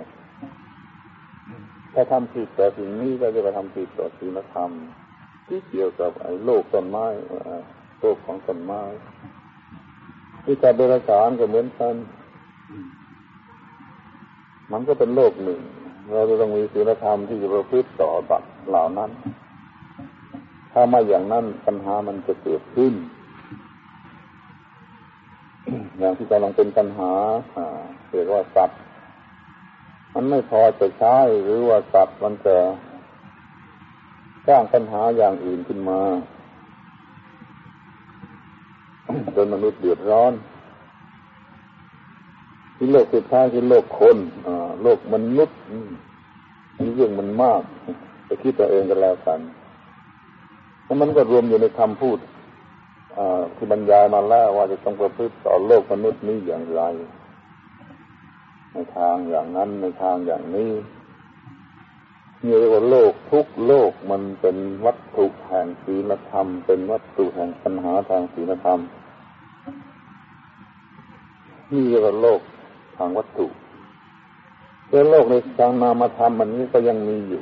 ถ้าทำผิดต่อสิ่งนี้ก็จะไปทำผิดต่อศีลธรรมที่เกี่ยวกับไอ้โลกต้นไม้โลกของต้นไม้ที่การเดรัจฉานก็เหมือนกันมันก็เป็นโลกหนึ่งเราจะต้องมีศีลธรรมที่จะประพฤติต่อสัตว์เหล่านั้นถ้าไม่อย่างนั้นปัญหามันจะเกิดขึ้นอย่างที่กำลังเป็นปัญหาเรียกว่าสัตว์มันไม่พอจะใช้หรือว่าสัตว์มันจะสร้างปัญหาอย่างอื่นขึ้นมาจนมนุษย์เดือดร้อนที่โลกสุดท้ายคือโลกคนโลกมนุษย์นี่เรื่องมันมากไปคิดตัวเองกันแล้วกันแล้วมันก็รวมอยู่ในคำพูดที่บรรยายมาแล้วว่าจะต้องประพฤติต่อโลกมนุษย์นี้อย่างไรในทางอย่างนั้นในทางอย่างนี้นี่เรียกว่าโลกทุกโลกมันเป็นวัตถุแห่งศีลธรรมเป็นวัตถุแห่งปัญหาทางศีลธรรมนี่เรียกว่าโลกทางวัตถุแต่โลกในทางนามธรรมมันนี้ก็ยังมีอยู่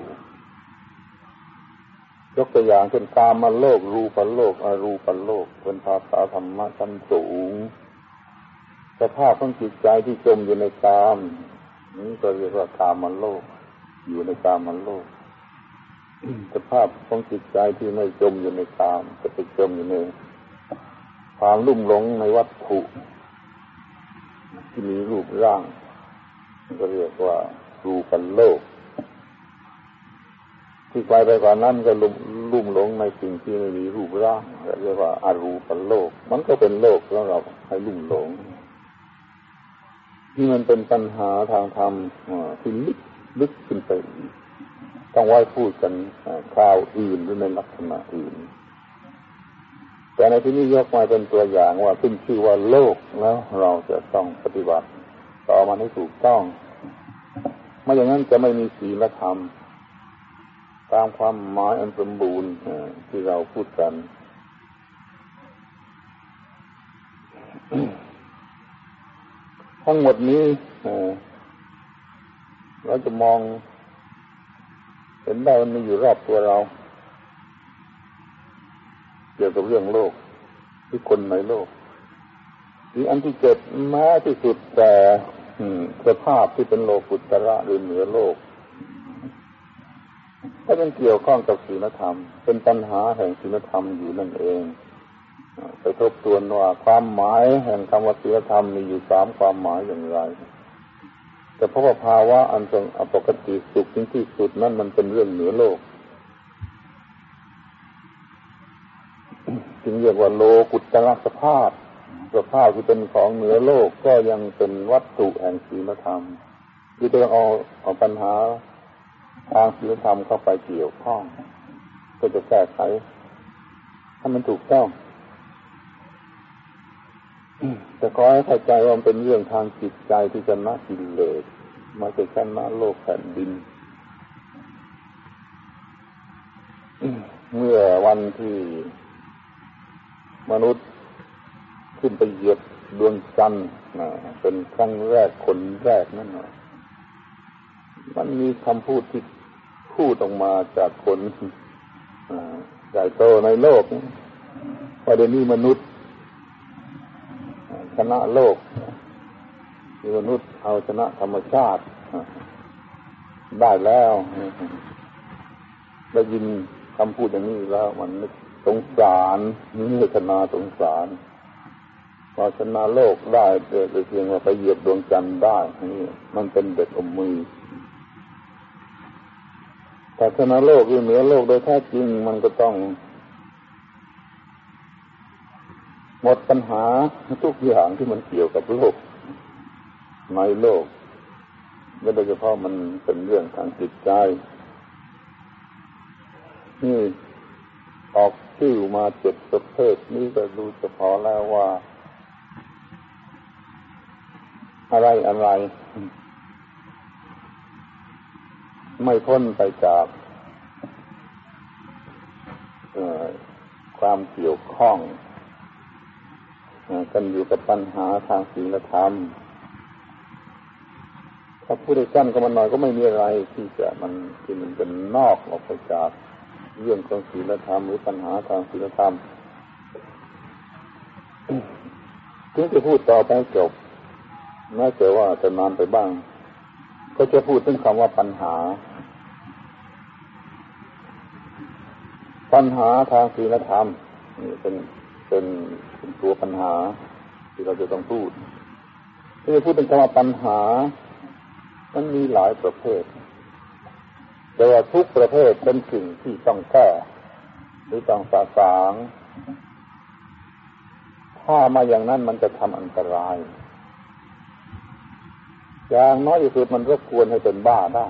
ยกตัวอย่างเช่นกามโลกรูปโลกอรูปโลกเป็นภาษาธรรมะชั้นสูงสภาพของจิตใจที่จมอยู่ในกามนี่ก็เรียกว่ากามโลกอยู่ในกามโลกสภาพของจิตใจที่ไม่จมอยู่ในกามจะไปจมอยู่ในความลุ่มหลงในวัตถุที่มีรูปร่างก็เรียกว่ารูปโลกที่ไกลไปกว่านั้นก็ลุ่มหลงในสิ่งที่ไม่มีรูปร่างเรียกว่าอรูปโลกมันก็เป็นโลกสำหรับให้ลุ่มหลงนี่มันเป็นปัญหาทางธรรมที่ลึกขึ้นไปต้องไว้พูดกันคราวอื่นหรือในลักษณะอื่นแต่ในที่นี้ยกมาเป็นตัวอย่างว่าขึ้นชื่อว่าโลกแล้วเราจะต้องปฏิบัติต่อมันให้ถูกต้องไม่อย่างนั้นจะไม่มีศีลธรรมตามความหมายอันสมบูรณ์ที่เราพูดกันทั้งหมดนี้เราจะมองเห็นได้มันมีอยู่รอบตัวเราเกี่ยวกับเรื่องโลกที่คนในโลกที่อันที่เจ็ดแม้ที่สุดแต่สภาพที่เป็นโลกุตระหรือเหนือโลกก็ยังเกี่ยวข้องกับศีลธรรมเป็นปัญหาแห่งศีลธรรมอยู่นั่นเองไปทบทวนว่าความหมายแห่งคำว่าศีลธรรมมีอยู่3ความหมายอย่างไรแต่เพราะว่าภาวะอันทรงอปกติสุขที่สุดนั่นมันเป็นเรื่องเหนือโลกจึงเรียกว่าโลกุตระสภาพที่เป็นของเหนือโลกก็ยังเป็นวัตถุแห่งศีลธรรมที่ต้องเอาปัญหาทางศีลธรรมเข้าไปเกี่ยวข้องเพื่อจะแก้ไขให้มันถูกต้องแต่ขอให้เข้าใจว่ามันเป็นเรื่องทางจิตใจที่ชนะกิเลสไม่ใช่ชนะโลกแผ่นดินเมื่อวันที่มนุษย์ขึ้นไปเหยียบดวงจันทร์เป็นครั้งแรกคนแรกนั่นน่ะมันมีคำพูดที่พูดออกมาจากคนใหญ่โตในโลกว่าเดี๋ยวนี้มนุษย์ชนะโลกมนุษย์เอาชนะธรรมชาติได้แล้วได้ยินคำพูดอย่างนี้แล้วมันสงสารนี่เวทนาสงสารพอชนะโลกได้โดยเพียงว่าไปเหยียบดวงจันทร์ได้นี่มันเป็นเด็กอมมือแต่ชนะโลกหรือเหนือโลกโดยแท้จริงมันก็ต้องหมดปัญหาทุกอย่างที่มันเกี่ยวกับโลกในโลกและโดยเฉพาะมันเป็นเรื่องทางจิตใจนี่ออกชื่อมา7ประเภทนี้ก็ดูเฉพาะแล้วว่าอะไรไม่พ้นไปจากความเกี่ยวข้องกันอยู่กับปัญหาทางศีลธรรมถ้าพูดได้สั้นก็มันหน่อยก็ไม่มีอะไรที่มันเป็นนอกออกไปจากเรื่องของศีลธรรมหรือปัญหาทางศีลธรรมถึงจะพูดต่อไปจบแม้แต่ว่าจะนานไปบ้างก็จะพูดถึงคำว่าปัญหาทางศีลธรรมนี่เป็นตัวปัญหาที่เราจะต้องพูดที่จะพูดถึงคำว่าปัญหามันมีหลายประเภทแต่ว่าทุกประเภทเป็นสิ่งที่ต้องแก้หรือต้องสะสางถ้ามาอย่างนั้นมันจะทำอันตรายอย่างน้อยที่สุดมันรบกวนให้เป็นบ้าได้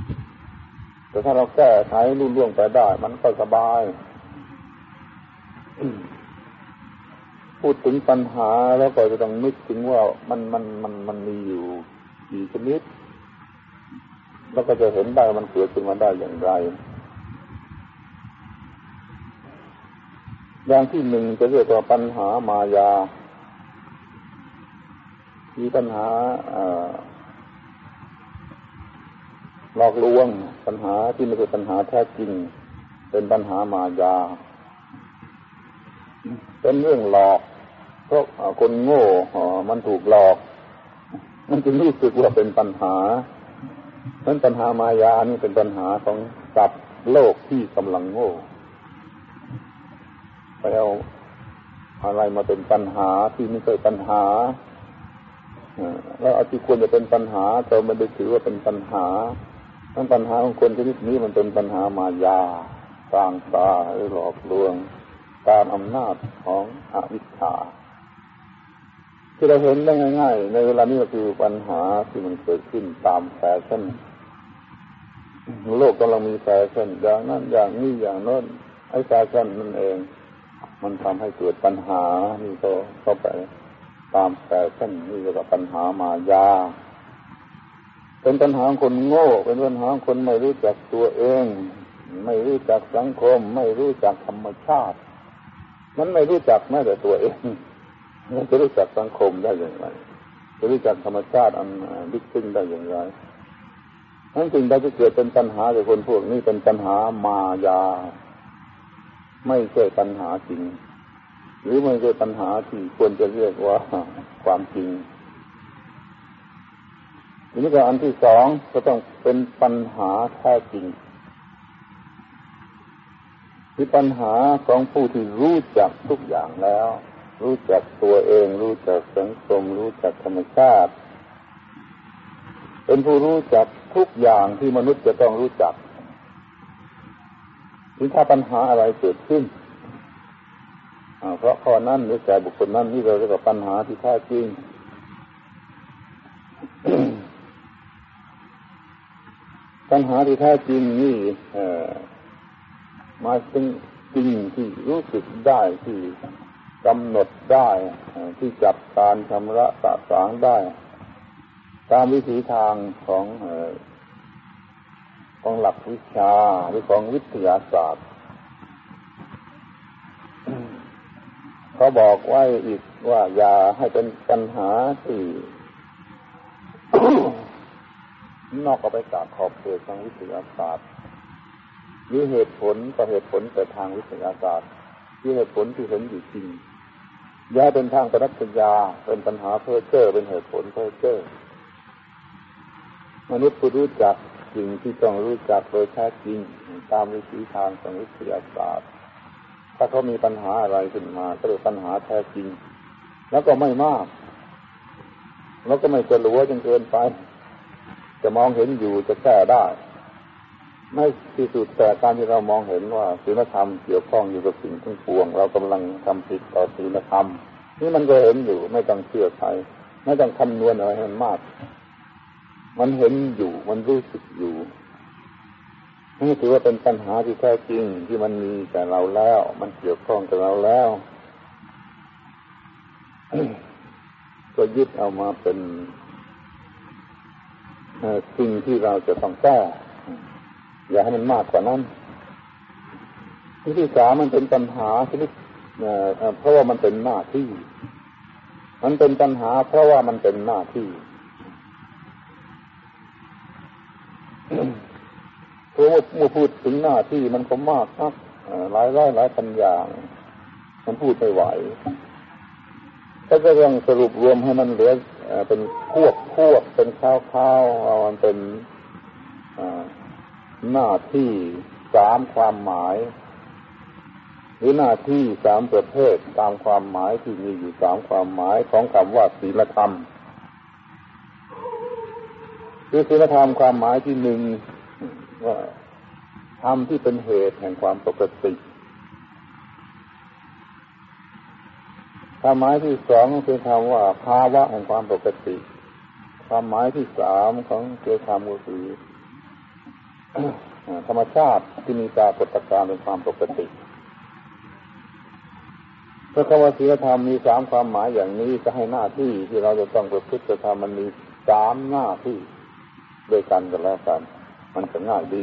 แต่ถ้าเราแก้ไขรุ่งเรืองไปได้มันก็สบายพูดถึงปัญหาแล้วก็จะต้องนึกถึงว่ามันมีอยู่กี่ชนิดแล้วก็จะเห็นได้มันเกิดขึ้นมาได้อย่างไรอย่างที่หนึ่งจะเรียกว่าปัญหามายามีปัญหาหลอกลวงปัญหาที่ไม่ใช่ปัญหาแท้จริงเป็นปัญหามายาเป็นเรื่องหลอกเพราะคนโง่มันถูกหลอกมันจึงรู้สึกว่าเป็นปัญหานั้นปัญหามายานี่เป็นปัญหาของสัตว์โลกที่กำลังโง่ไปเอาอะไรมาเป็นปัญหาที่ไม่ใช่ปัญหาแล้วที่ควรจะเป็นปัญหาเราไม่ได้ถือว่าเป็นปัญหาทั้งปัญหาของคนชนิดนี้มันเป็นปัญหามายาทางตาหรือหลอกลวงตามอำนาจของอวิชชาที่เราเห็นได้ง่ายๆในเวลานี้ก็คือปัญหาที่มันเกิดขึ้นตามแฟชั่นโลกกำลังมีแฟชั่นอย่างนั้นอย่างนี้อย่างโน้นไอ้แฟชั่นนั่นเองมันทำให้เกิดปัญหานี่ก็เข้าไปตามแฟชั่นนี่ก็ปัญหามายาเป็นปัญหาของคนโง่เป็นปัญหาของคนไม่รู้จักตัวเองไม่รู้จักสังคมไม่รู้จักธรรมชาติมันไม่รู้จักแม้แต่ตัวเองมันจะรู้จักสังคมได้อย่างไรจะรู้จักธรรมชาติอันลึกซึ้งได้อย่างไรนั่นจึงได้จะเกิดเป็นปัญหากับคนพวกนี้เป็นปัญหามายาไม่ใช่ปัญหาจริงหรือไม่ใช่ปัญหาที่ควรจะเรียกว่าความจริงทีนี้ก็อันที่สองก็ต้องเป็นปัญหาแท้จริงคือปัญหาของผู้ที่รู้จักทุกอย่างแล้วรู้จักตัวเองรู้จักสังคมรู้จักธรรมชาติเป็นผู้รู้จักทุกอย่างที่มนุษย์จะต้องรู้จักถ้าปัญหาอะไรเกิดขึ้นเพราะข้อนั้นหรือแต่บุคคลนั้นนี่เราเรียกว่าปัญหาที่แท้จริง ปัญหาที่แท้จริงนี่มาเป็นจริงที่รู้สึกได้ที่กำหนดได้ที่จับการชำระสะสางได้ตามวิถีทางของหลักวิชาหรือของวิทยาศาสตร์เขาบอกไว้อีกว่าอย่าให้เป็นปัญหาที่ นอกออกไปจากขอบเขตทางวิทยาศาสตร์หรือเหตุผลก็เหตุผลแต่ทางวิทยาศาสตร์ที่เหตุผลที่เห็นอยู่จริงอย่าเป็นทางปรัชญาเป็นปัญหาเพ้อเจ้อเป็นเหตุผลเพ้อเจ้อมนุษย์ผู้รู้จักสิ่งที่ต้องรู้จักโดยแท้จริงตามวิถีทางของวิทยาศาสตร์ถ้าเขามีปัญหาอะไรขึ้นมาก็เป็นปัญหาแท้จริงแล้วก็ไม่มากแล้วก็ไม่กระหลัวจนเกินไปจะมองเห็นอยู่จะแก้ได้ไม่ที่สุดแต่การที่เรามองเห็นว่าศีลธรรมเกี่ยวข้องอยู่กับสิ่งทั้งปวงเรากำลังทำผิดต่อศีลธรรมนี่มันก็เห็นอยู่ไม่ต้องเชื่อใครไม่ต้องคำนวณอะไรให้มันมากมันเห็นอยู่มันรู้สึกอยู่นี่ถือว่าเป็นปัญหาที่แท้จริงที่มันมีแต่เราแล้วมันเกี่ยวข้องกับเราแล้ว ก็ยึดเอามาเป็นสิ่งที่เราจะต้องแก้อย่าให้มันมากกว่านั้นที่สามมันเป็นปัญหาชนิดเพราะว่ามันเป็นหน้าที่มันเป็นปัญหาเพราะว่ามันเป็นหน้าที่เพราะว่าเมื่อพูดถึงหน้าที่มันก็มากนักหลายร้อยหลายพันอย่างมันพูดไม่ไหวถ้าจะต้องสรุปรวมให้มันเหลือเป็นพวกเป็นข้าวๆมันเป็นหน้าที่สามความหมายหรือหน้าที่สามประเภทตามความหมายที่มีอยู่สามความหมายของคำว่าศีลธรรมคือศีลธรรมความหมายที่หนึ่งว่าธรรมที่เป็นเหตุแห่งความปกติความหมายที่สองคือคำว่าภาวะแห่งความปกติความหมายที่สามของคือคำว่าคือธรรมชาติที่มีปรากฏการณ์เป็นความปกติเพราะคำว่าศีลธรรมมีสามความหมายอย่างนี้จะให้หน้าที่ที่เราจะต้องประพฤติธรรมมันมีสามหน้าที่ด้วยกันแล้วกันมันจะง่ายดี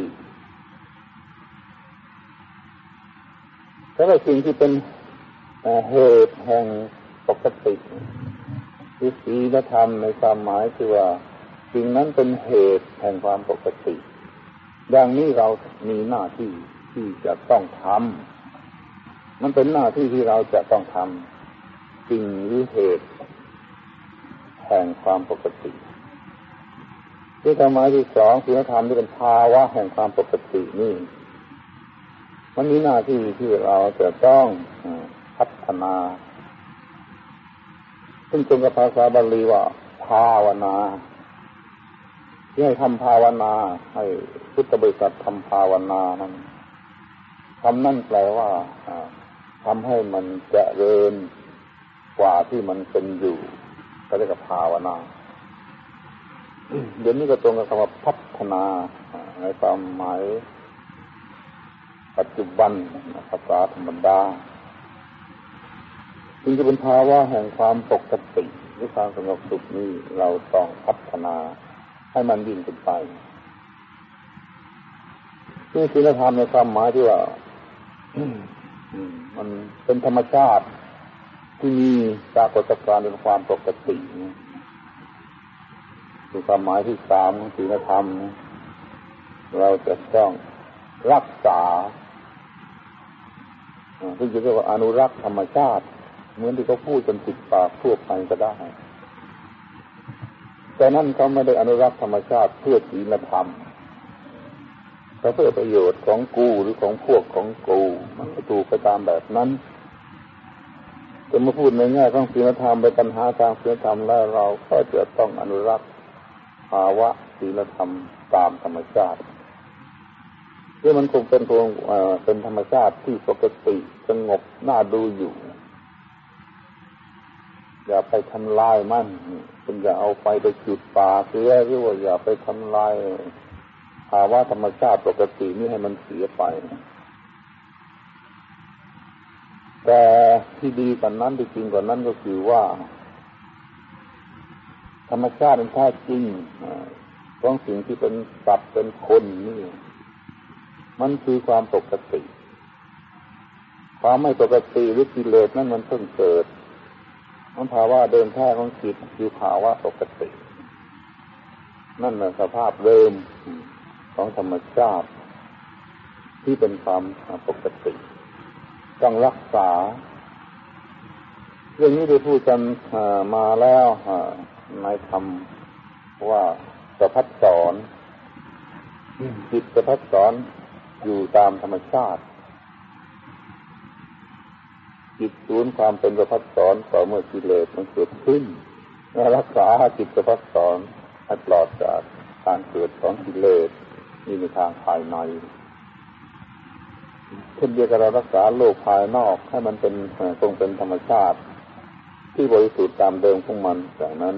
แต่ว่าสิ่งที่เป็นเหตุแห่งปกติคือศีลธรรมในความหมายคือว่าสิ่งนั้นเป็นเหตุแห่งความปกติดังนี้เรามีหน้าที่ที่จะต้องทำมันเป็นหน้าที่ที่เราจะต้องทำสิ่งหรือเหตุแห่งความปกติที่ความหมายที่สองศีลธรรมที่เป็นภาวะแห่งความปกตินี่มันมีหน้าที่ที่เราจะต้องพัฒนาซึ่งตรงกับภาษาบาลีว่าภาวนาที่ให้ทำภาวนาให้พุทธบริษัททำภาวนานั้นทำนั่นแปลว่าทำให้มันเจริญกว่าที่มันเป็นอยู่ก็เรียกว่าภาวนาเดี๋ยวนี้ก็ตรงกับคำว่าพัฒนาในความหมายปัจจุบันภาษาธรรมดาจึงจะเป็นภาวะแห่งความปกติหรือความสงบสุขนี้เราต้องพัฒนาให้มันยิ่งขึ้นไปนี่ศีลธรรมในความหมายที่ว่ามันเป็นธรรมชาติที่มีปรากฏการณ์เป็นความปกติคือความหมายที่สามของศีลธรรมเราจะต้องรักษาซึ่งจะเรียกว่าอนุรักษ์ธรรมชาติเหมือนที่เขาพูดจนติดปากทั่วไปก็ได้แต่นั่นเขาไม่ได้อนุรักษ์ธรรมชาติเพื่อศีลธรรมเขาเพื่อประโยชน์ของกูหรือของพวกของกูมันไม่ถูกไปตามแบบนั้นจะมาพูดในแง่ของศีลธรรมไปปัญหาทางศีลธรรมแล้วเราก็จะต้องอนุรักษ์ภาวะศีลธรรมตามธรรมชาติที่มันคงเป็นธรรมชาติที่ปกติสงบน่าดูอยู่อย่าไปทำลายมันคุณอย่าเอาไฟไปจุดป่าเสียหรือว่าอย่าไปทำลายภาวะธรรมชาติปกตินี่ให้มันเสียไปแต่ที่ดีกว่านั้นที่จริงกว่านั้นก็คือว่าธรรมชาติเป็นแท้จริงของสิ่งที่เป็นสัตว์เป็นคนนี่มันคือความปกติความไม่ปกติหรือกิเลสนั่นมันเพิ่งเกิดมันภาวะเดิมแท้ของจิตคือภาวะปกตินั่นแหละสภาพเดิมของธรรมชาติที่เป็นความปกติต้องรักษาเรื่องนี้ได้พูดกันมาแล้วในธรรมว่าประภัสสรจิตประภัสสรอยู่ตามธรรมชาติจิตศูนย์ความเป็นประภัสสรต่อเมื่อกิเลสมันเกิดขึ้นรักษาจิตประภัสสรให้ปลอดจากการเกิดของกิเลสนี่ในทางภายในเช่นเดียวกับเรารักษาโลกภายนอกให้มันเป็นคงเป็นธรรมชาติที่บริสุทธิ์ตามเดิมของมันจากนั้น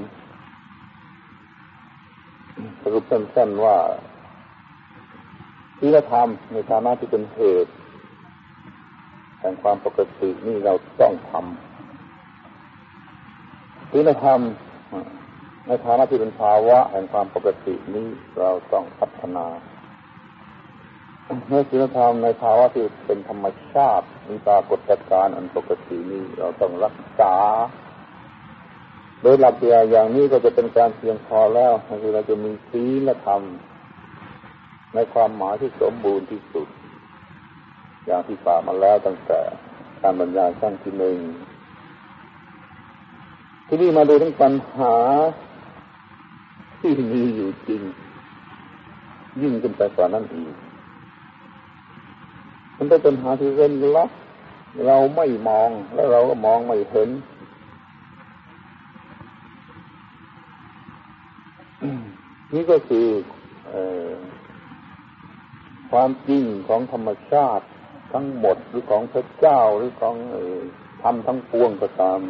สรุปสั้นๆว่าศีลธรรมในฐานะที่เป็นเหตุแห่งความปกตินี่เราต้องทำศีลธรรมในฐานะที่เป็นภาวะแห่งความปกตินี้เราต้องพัฒนาในศีลธรรมในภาวะที่เป็นธรรมชาติมีปรากฏการณ์อันปกตินี้เราต้องรักษาโดยหลักอย่างนี้ก็จะเป็นการเพียงพอแล้วคือเราจะมีศีลธรรมในความหมายที่สมบูรณ์ที่สุดอย่างที่กล่าวมาแล้วตั้งแต่การบรรยายครั้งที่หนึ่งที่นี่มาดูถึงปัญหาที่มีอยู่จริงยิ่งขึ้นไปกว่านั้นอีกมันเป็นปัญหาที่เร้นลับเราไม่มองและเราก็มองไม่เห็นนี่ก็คือความจริงของธรรมชาติทั้งหมดหรือของพระเจ้าหรือของธรรมทั้งปวงก็ตาม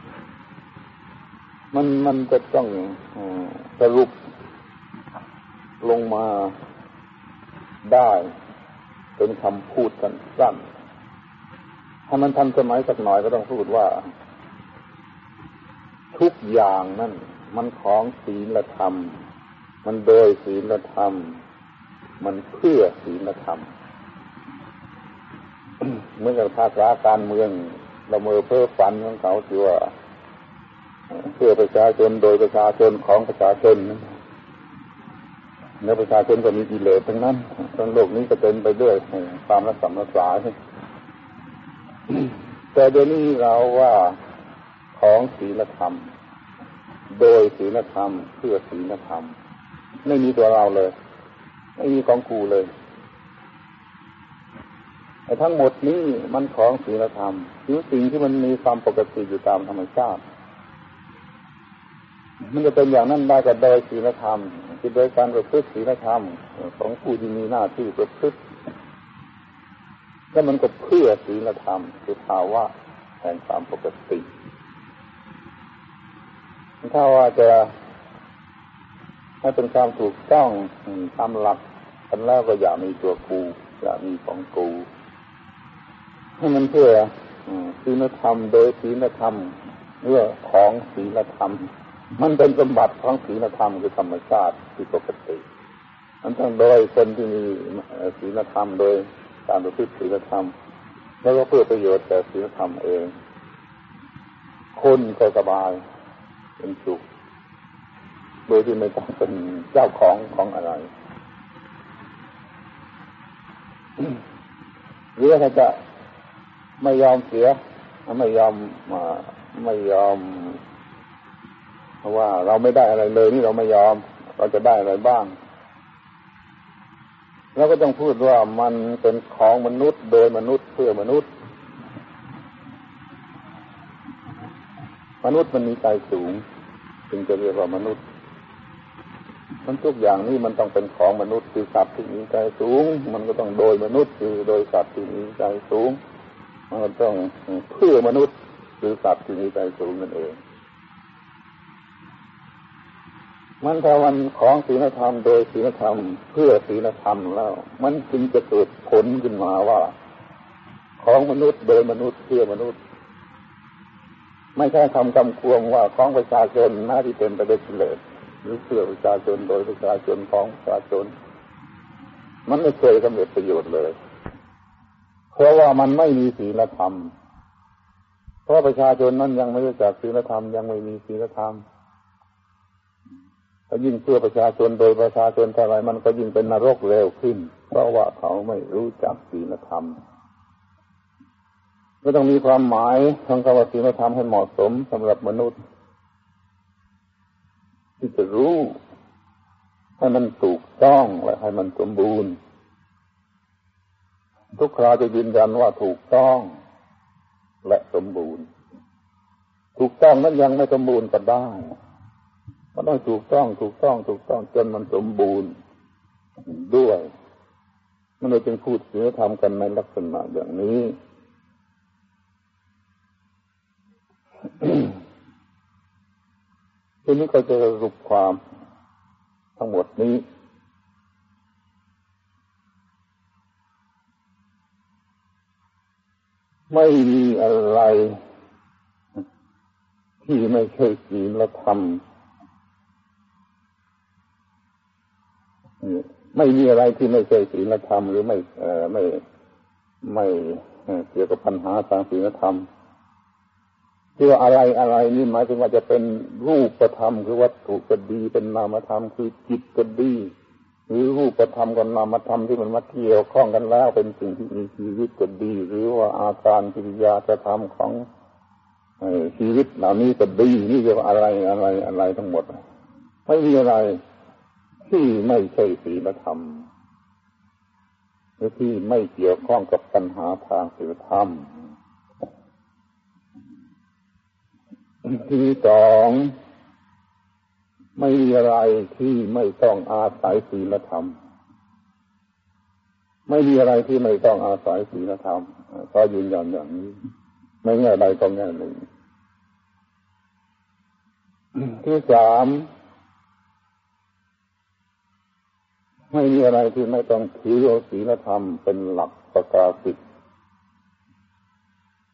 มันจะต้องสรุปลงมาได้เป็นคำพูดสั้นๆถ้ามันทันสมัยสักหน่อยก็ต้องพูดว่าทุกอย่างนั่นมันของศีลธรรมมันโดยศีลธรรมมันเพื่อศีลธรรม เหมือนกับภาษาการเมืองละเมอเพ้อฝันของเขาคือว่าเพื่อประชาชนโดยประชาชนของประชาชนแล้วประชาชนก็มีกิเลสทั้งนั้นทั้งโลกนี้ก็เต็มไปด้วยความรักสมรสายแต่เดี๋ยวนี้เราว่าของศีลธรรมโดยศีลธรรมเพื่อศีลธรรมไม่มีตัวเราเลยไม่มีของกูเลยไอ้ทั้งหมดนี้มันของศีลธรรมคือสิ่งที่มันมีความปกติอยู่ตามธรรมชาติมันจะเป็นอย่างนั้นได้ก็โดยศีลธรรมคือโดยการประพฤติศีลธรรมของผู้ที่มีหน้าที่ประพฤติแล้วมันก็เพื่อศีลธรรมคือภาวะแห่งความปกติถ้าว่าจะให้เป็นความถูกต้องตามหลักกันแล้วก็อย่ามีตัวกูอย่ามีของกูให้มันเพื่อศีลธรรมโดยศีลธรรมเรื่องของศีลธรรมมันเป็นสมบัติของศีลธรรมคือธรรมชาติที่ปกติมันต้องโดยคนที่มีศีลธรรมโดยการประพฤติศีลธรรมแล้วก็เพื่อประโยชน์แก่ศีลธรรมเองคนก็สบายเป็นสุขโดยที่ไม่ต้องเป็นเจ้าของอะไรหรือถ้าจะไม่ยอมเสียไม่ยอมเพราะว่าเราไม่ได้อะไรเลยนี่เราไม่ยอมเราจะได้อะไรบ้างเราก็ต้องพูดว่ามันเป็นของมนุษย์โดยมนุษย์เพื่อมนุษย์มันมีใจสูงจึงจะเรียกว่ามนุษย์มันทุกอย่างนี้มันต้องเป็นของมนุษย์คือสัตว์ที่มีใจสูงมันก็ต้องโดยมนุษย์คือโดยสัตว์ที่มีใจสูงมันก็ต้องเพื่อมนุษย์คือสัตว์ที่มีใจสูงนั่นเองมันถ้ามันของศีลธรรมโดยศีลธรรมเพื่อศีลธรรมแล้วมันจึงจะเกิดผลขึ้นมาว่าของมนุษย์โดยมนุษย์เพื่อมนุษย์ไม่ใช่คำกำกวงว่าของประชาชนหน้าที่เต็มไปด้วยกิเลสหรือเพื่อประชาชนโดยประชาชนของประชาชนมันไม่เคยสำเร็จประโยชน์เลยเพราะว่ามันไม่มีศีลธรรมเพราะประชาชนนั้นยังไม่รู้จักศีลธรรมยังไม่มีศีลธรรมถ้ายิ่งเพื่อประชาชนโดยประชาชนเท่าไรมันก็ยิ่งเป็นนรกเร็วขึ้นเพราะว่าเขาไม่รู้จักศีลธรรมก็ต้องมีความหมายของคำว่าศีลธรรมให้เหมาะสมสำหรับมนุษย์ที่จะรู้ให้มันถูกต้องและให้มันสมบูรณ์ทุกคราวจะยืนยันว่าถูกต้องและสมบูรณ์ถูกต้องนั้นยังไม่สมบูรณ์ก็ได้มันต้องถูกต้องจนมันสมบูรณ์ด้วยมันเลยจึงพูดศีลธรรมกันในลักษณะอย่างนี้ ทีนี้ก็จะสรุปความทั้งหมดนี้ไม่มีอะไรที่ไม่ใช่ศีลธรรมไม่มีอะไรที่ไม่ใช่ศีลธรรมหรือไม่เกี่ยวกับปัญหาทางศีลธรรมที่ว่าอะไรนี่หมายถึงว่าจะเป็นรูปธรรมคือวัตถุก็ดีเป็นนามธรรมคือจิตก็ดีหรือรูปธรรมกับนามธรรมที่มันมาเกี่ยวข้องกันแล้วเป็นสิ่งที่มีชีวิตก็ดีหรือว่าอาการกิริยาธรรมของชีวิตเหล่านี้ก็ดีนี่เรียกว่าอะไรทั้งหมดไม่มีอะไรที่ไม่ใช่ศีลธรรมหรือที่ไม่เกี่ยวข้องกับปัญหาทางศีลธรรมที่สองไม่มีอะไรที่ไม่ต้องอาศัยศีลธรรมไม่มีอะไรที่ไม่ต้องอาศัยศีลธรรมก็ยืนยันอย่างนี้ไม่แง่ใดก็แง่หนึ่งที่สามไม่มีอะไรที่ไม่ต้องถือศีลธรรมเป็นหลักประกาศิต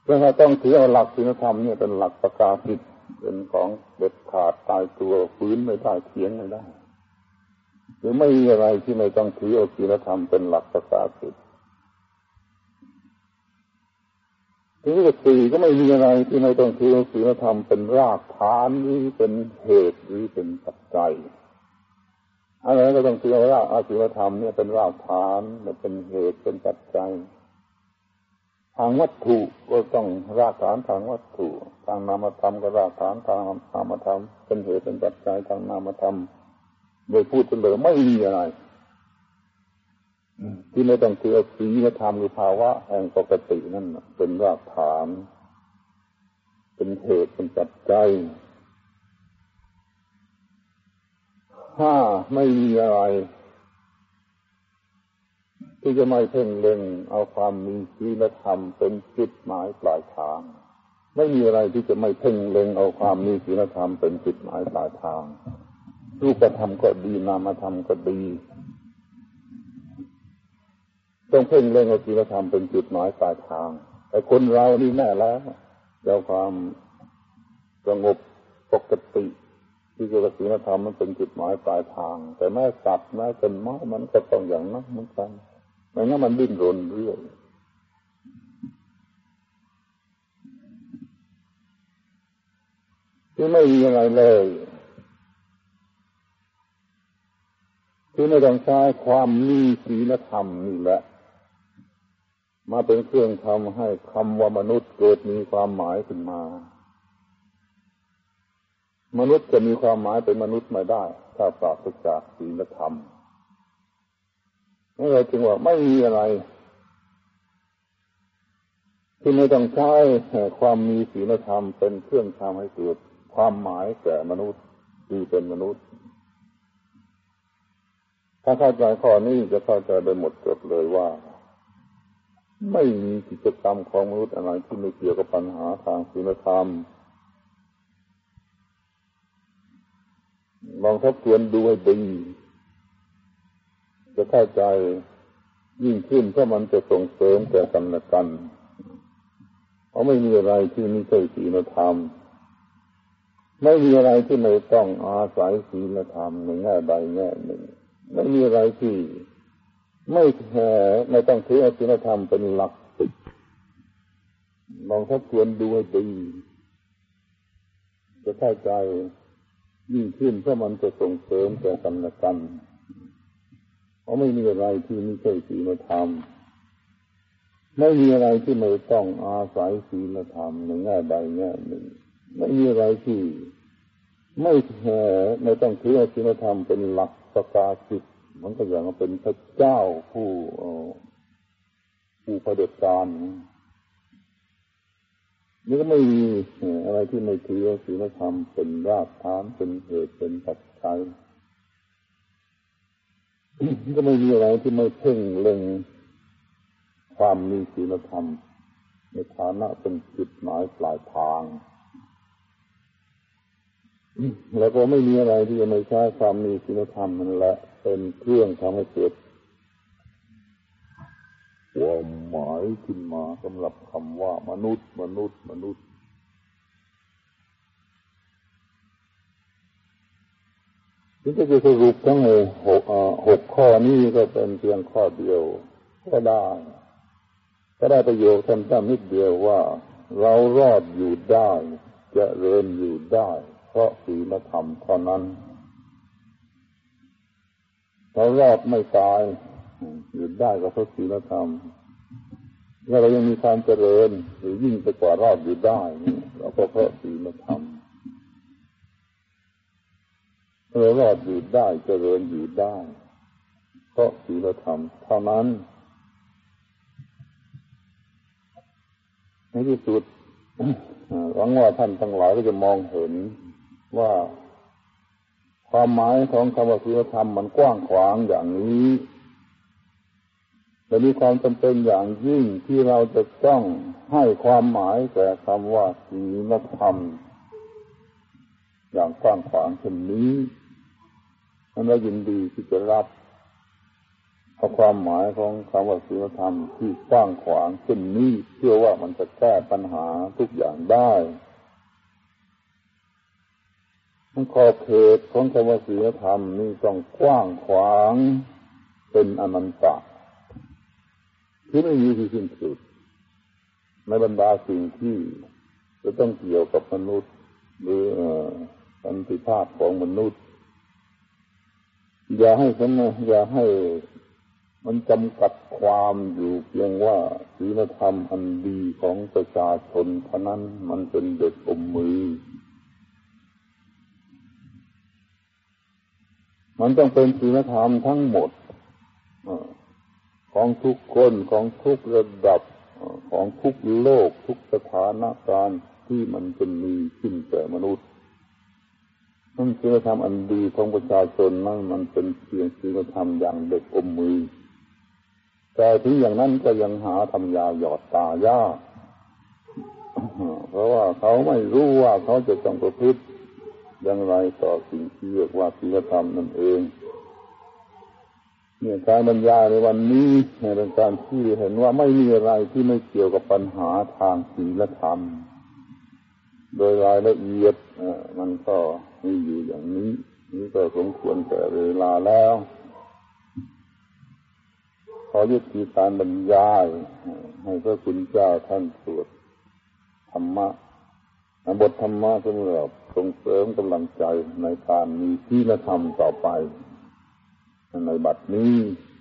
เพราะเราต้องถือเอาหลักศีลธรรมเนี่ยเป็นหลักประกาศสิทธิ์เป็นของเด็ดขาดตายตัวฝืนไม่ได้เถียงไม่ได้หรือไม่มีอะไรที่ไม่ต้องถือเอาศีลธรรมเป็นหลักประกาศสิทธิ์ถึงจะสี่ก็ไม่มีอะไรที่ไม่ต้องถือเอาศีลธรรมเป็นรากฐานหรือเป็นเหตุหรือเป็นปัจจัยอะไรก็ต้องถือเอาศีลธรรมเนี่ยเป็นรากฐานและเป็นเหตุเป็นปัจจัยทางวัตถุก็ต้องรากฐานทางวัตถุทางนามธรรมก็รากฐานทางนามธรรมเป็นเหตุเป็นปัจจัยทางนามธรรมโดยพูดเป็นเลยไม่มีอะไรที่ไม่ต้องถือเอาศีลธรรมหรือภาวะแห่งปกตินั่นเป็นรากฐานเป็นเหตุเป็นปัจจัยถ้าไม่มีอะไรที่จะไม่เพ่งเล็งเอาความมีศีลธรรมเป็นจุดหมายปลายทางไม่มีอะไรที่จะไม่เพ่งเล็งเอาความมีศีลธรรมเป็นจุดหมายปลายทางรูปธรรมก็ดีนามธรรมก็ดีต้องเพ่งเล็งเอาศีลธรรมเป็นจุดหมายปลายทางแต่คนเรานี่แน่แล้วเอาความสงบปกติที่จะศีลธรรมมันเป็นจุดหมายปลายทางแต่แม้สัตว์แม้ต้นไม้มันก็ต้องอย่างนั้นเหมือนกันไม่งั้นมันดิ้นรนเรื่อยที่ไม่มีอะไรเลยที่ไม่ต้องใช้ความมีศีลธรรมนี่แหละมาเป็นเครื่องทำให้คำว่ามนุษย์เกิดมีความหมายขึ้นมามนุษย์จะมีความหมายเป็นมนุษย์ไม่ได้ถ้าปราศจากศีลธรรมนั่นเลยจึงว่าไม่มีอะไรที่ไม่ต้องใช้ความมีศีลธรรมเป็นเครื่องทำให้เกิดความหมายแก่มนุษย์ที่เป็นมนุษย์ถ้าเข้าใจข้อนี้จะเข้าใจโดยหมดจดเลยว่าไม่มีกิจกรรมของมนุษย์อะไรที่ไม่เกี่ยวกับปัญหาทางศีลธรรมลองทบทวนดูให้ดีจะเข้าใจยิ่งขึ้นเพราะมันจะส่งเสริมแก่กันและกันเพราะไม่มีอะไรที่ไม่ใช่ศีลธรรมไม่มีอะไรที่ไม่ต้องอาศัยศีลธรรมในแง่ใดแง่หนึ่งไม่มีอะไรที่ไม่ต้องถือเอาศีลธรรมเป็นหลักลองทบทวนดูให้ดีจะเข้าใจยิ่งขึ้นเพราะมันจะส่งเสริมแก่กันและกันเพราะไม่มีอะไรที่ไม่ใช่ศีลธรรมไม่มีอะไรที่ไม่ต้องอาศัยศีลธรรมในแง่ใดแง่หนึ่งไม่มีอะไรที่ไม่ต้องถือเอาศีลธรรมเป็นหลักประกาศสิทธิ์มันก็อย่างเป็นพระเจ้าผู้เผด็จการนี่ก็ไม่มีอะไรที่ไม่ถือเอาศีลธรรมเป็นรากฐานเป็นเหตุเป็นปัจจัยก็ไม่มีอะไรที่ไม่เพ่งเล็งความมีศีลธรรมในฐานะเป็นจุดหมายปลายทางแล้วก็ไม่มีอะไรที่จะไม่ใช้ความมีศีลธรรมนั่นแหละเป็นเครื่องทำให้เกิดความหมายขึ้นมาสำหรับคำว่ามนุษย์ที่จะสรุปทั้งหกข้อนี้ก็เป็นเพียงข้อเดียวก็ได้ประโยชน์สั้นๆนิดเดียวว่าเรารอดอยู่ได้เจริญอยู่ได้เพราะศีลธรรมเท่านั้นเรารอดไม่ตายอยู่ได้ก็เพราะศีลธรรมแล้วเรายังมีความเจริญหรือยิ่งไปกว่ารอดอยู่ได้เราก็เพราะศีลธรรมเรารอดอยู่ได้เจริญอยู่ได้เพราะศีลธรรมเท่านั้นในที่สุดหวังว่าท่านทั้งหลายก็จะมองเห็นว่าความหมายของคำว่าศีลธรรมมันกว้างขวางอย่างนี้และมีความจำเป็นอย่างยิ่งที่เราจะต้องให้ความหมายแก่คำว่าศีลธรรมอย่างกว้างขวางเช่นนี้เรายินดีที่จะรับเอาความหมายของคำว่าศีลธรรมที่กว้างขวางเช่นนี้เชื่อว่ามันจะแก้ปัญหาทุกอย่างได้ขอบเขตของคำว่าศีลธรรมนี่ต้องกว้างขวางเป็นอนันตะที่ไม่มีที่สิ้นสุดในบรรดาสิ่งที่จะต้องเกี่ยวกับมนุษย์หรือสันติภาพของมนุษย์อย่าให้มันจำกัดความอยู่เพียงว่าศีลธรรมอันดีของประชาชนเท่านั้นมันเป็นเด็กอมมือมันต้องเป็นศีลธรรมทั้งหมดของทุกคนของทุกระดับของทุกโลกทุกสถานการณ์ที่มันจะมีขึ้นแก่มนุษย์นั่นศีลธรรมอันดีของประชาชนนั่นมันเป็นเพียงศีลธรรมอย่างเด็กอมมือแต่ถึงอย่างนั้นก็ยังหาทำยาหยอดตายากเพราะว่าเขาไม่รู้ว่าเขาจะต้องประพฤติอย่างไรต่อสิ่งที่เรียกว่าศีลธรรมนั่นเองเนี่ยการบรรยายในวันนี้เป็นการที่เห็นว่าไม่มีอะไรที่ไม่เกี่ยวกับปัญหาทางศีลธรรมโดยรายละเอียดมันก็มีอยู่อย่างนี้นี่ก็สมควรแก่เวลาแล้วขอยุติการบรรยายให้พระคุณเจ้าท่านสวดธรรมะบทธรรมะสำหรับส่งเสริมกำลังใจในการมีศีลธรรมต่อไปในบัดนี้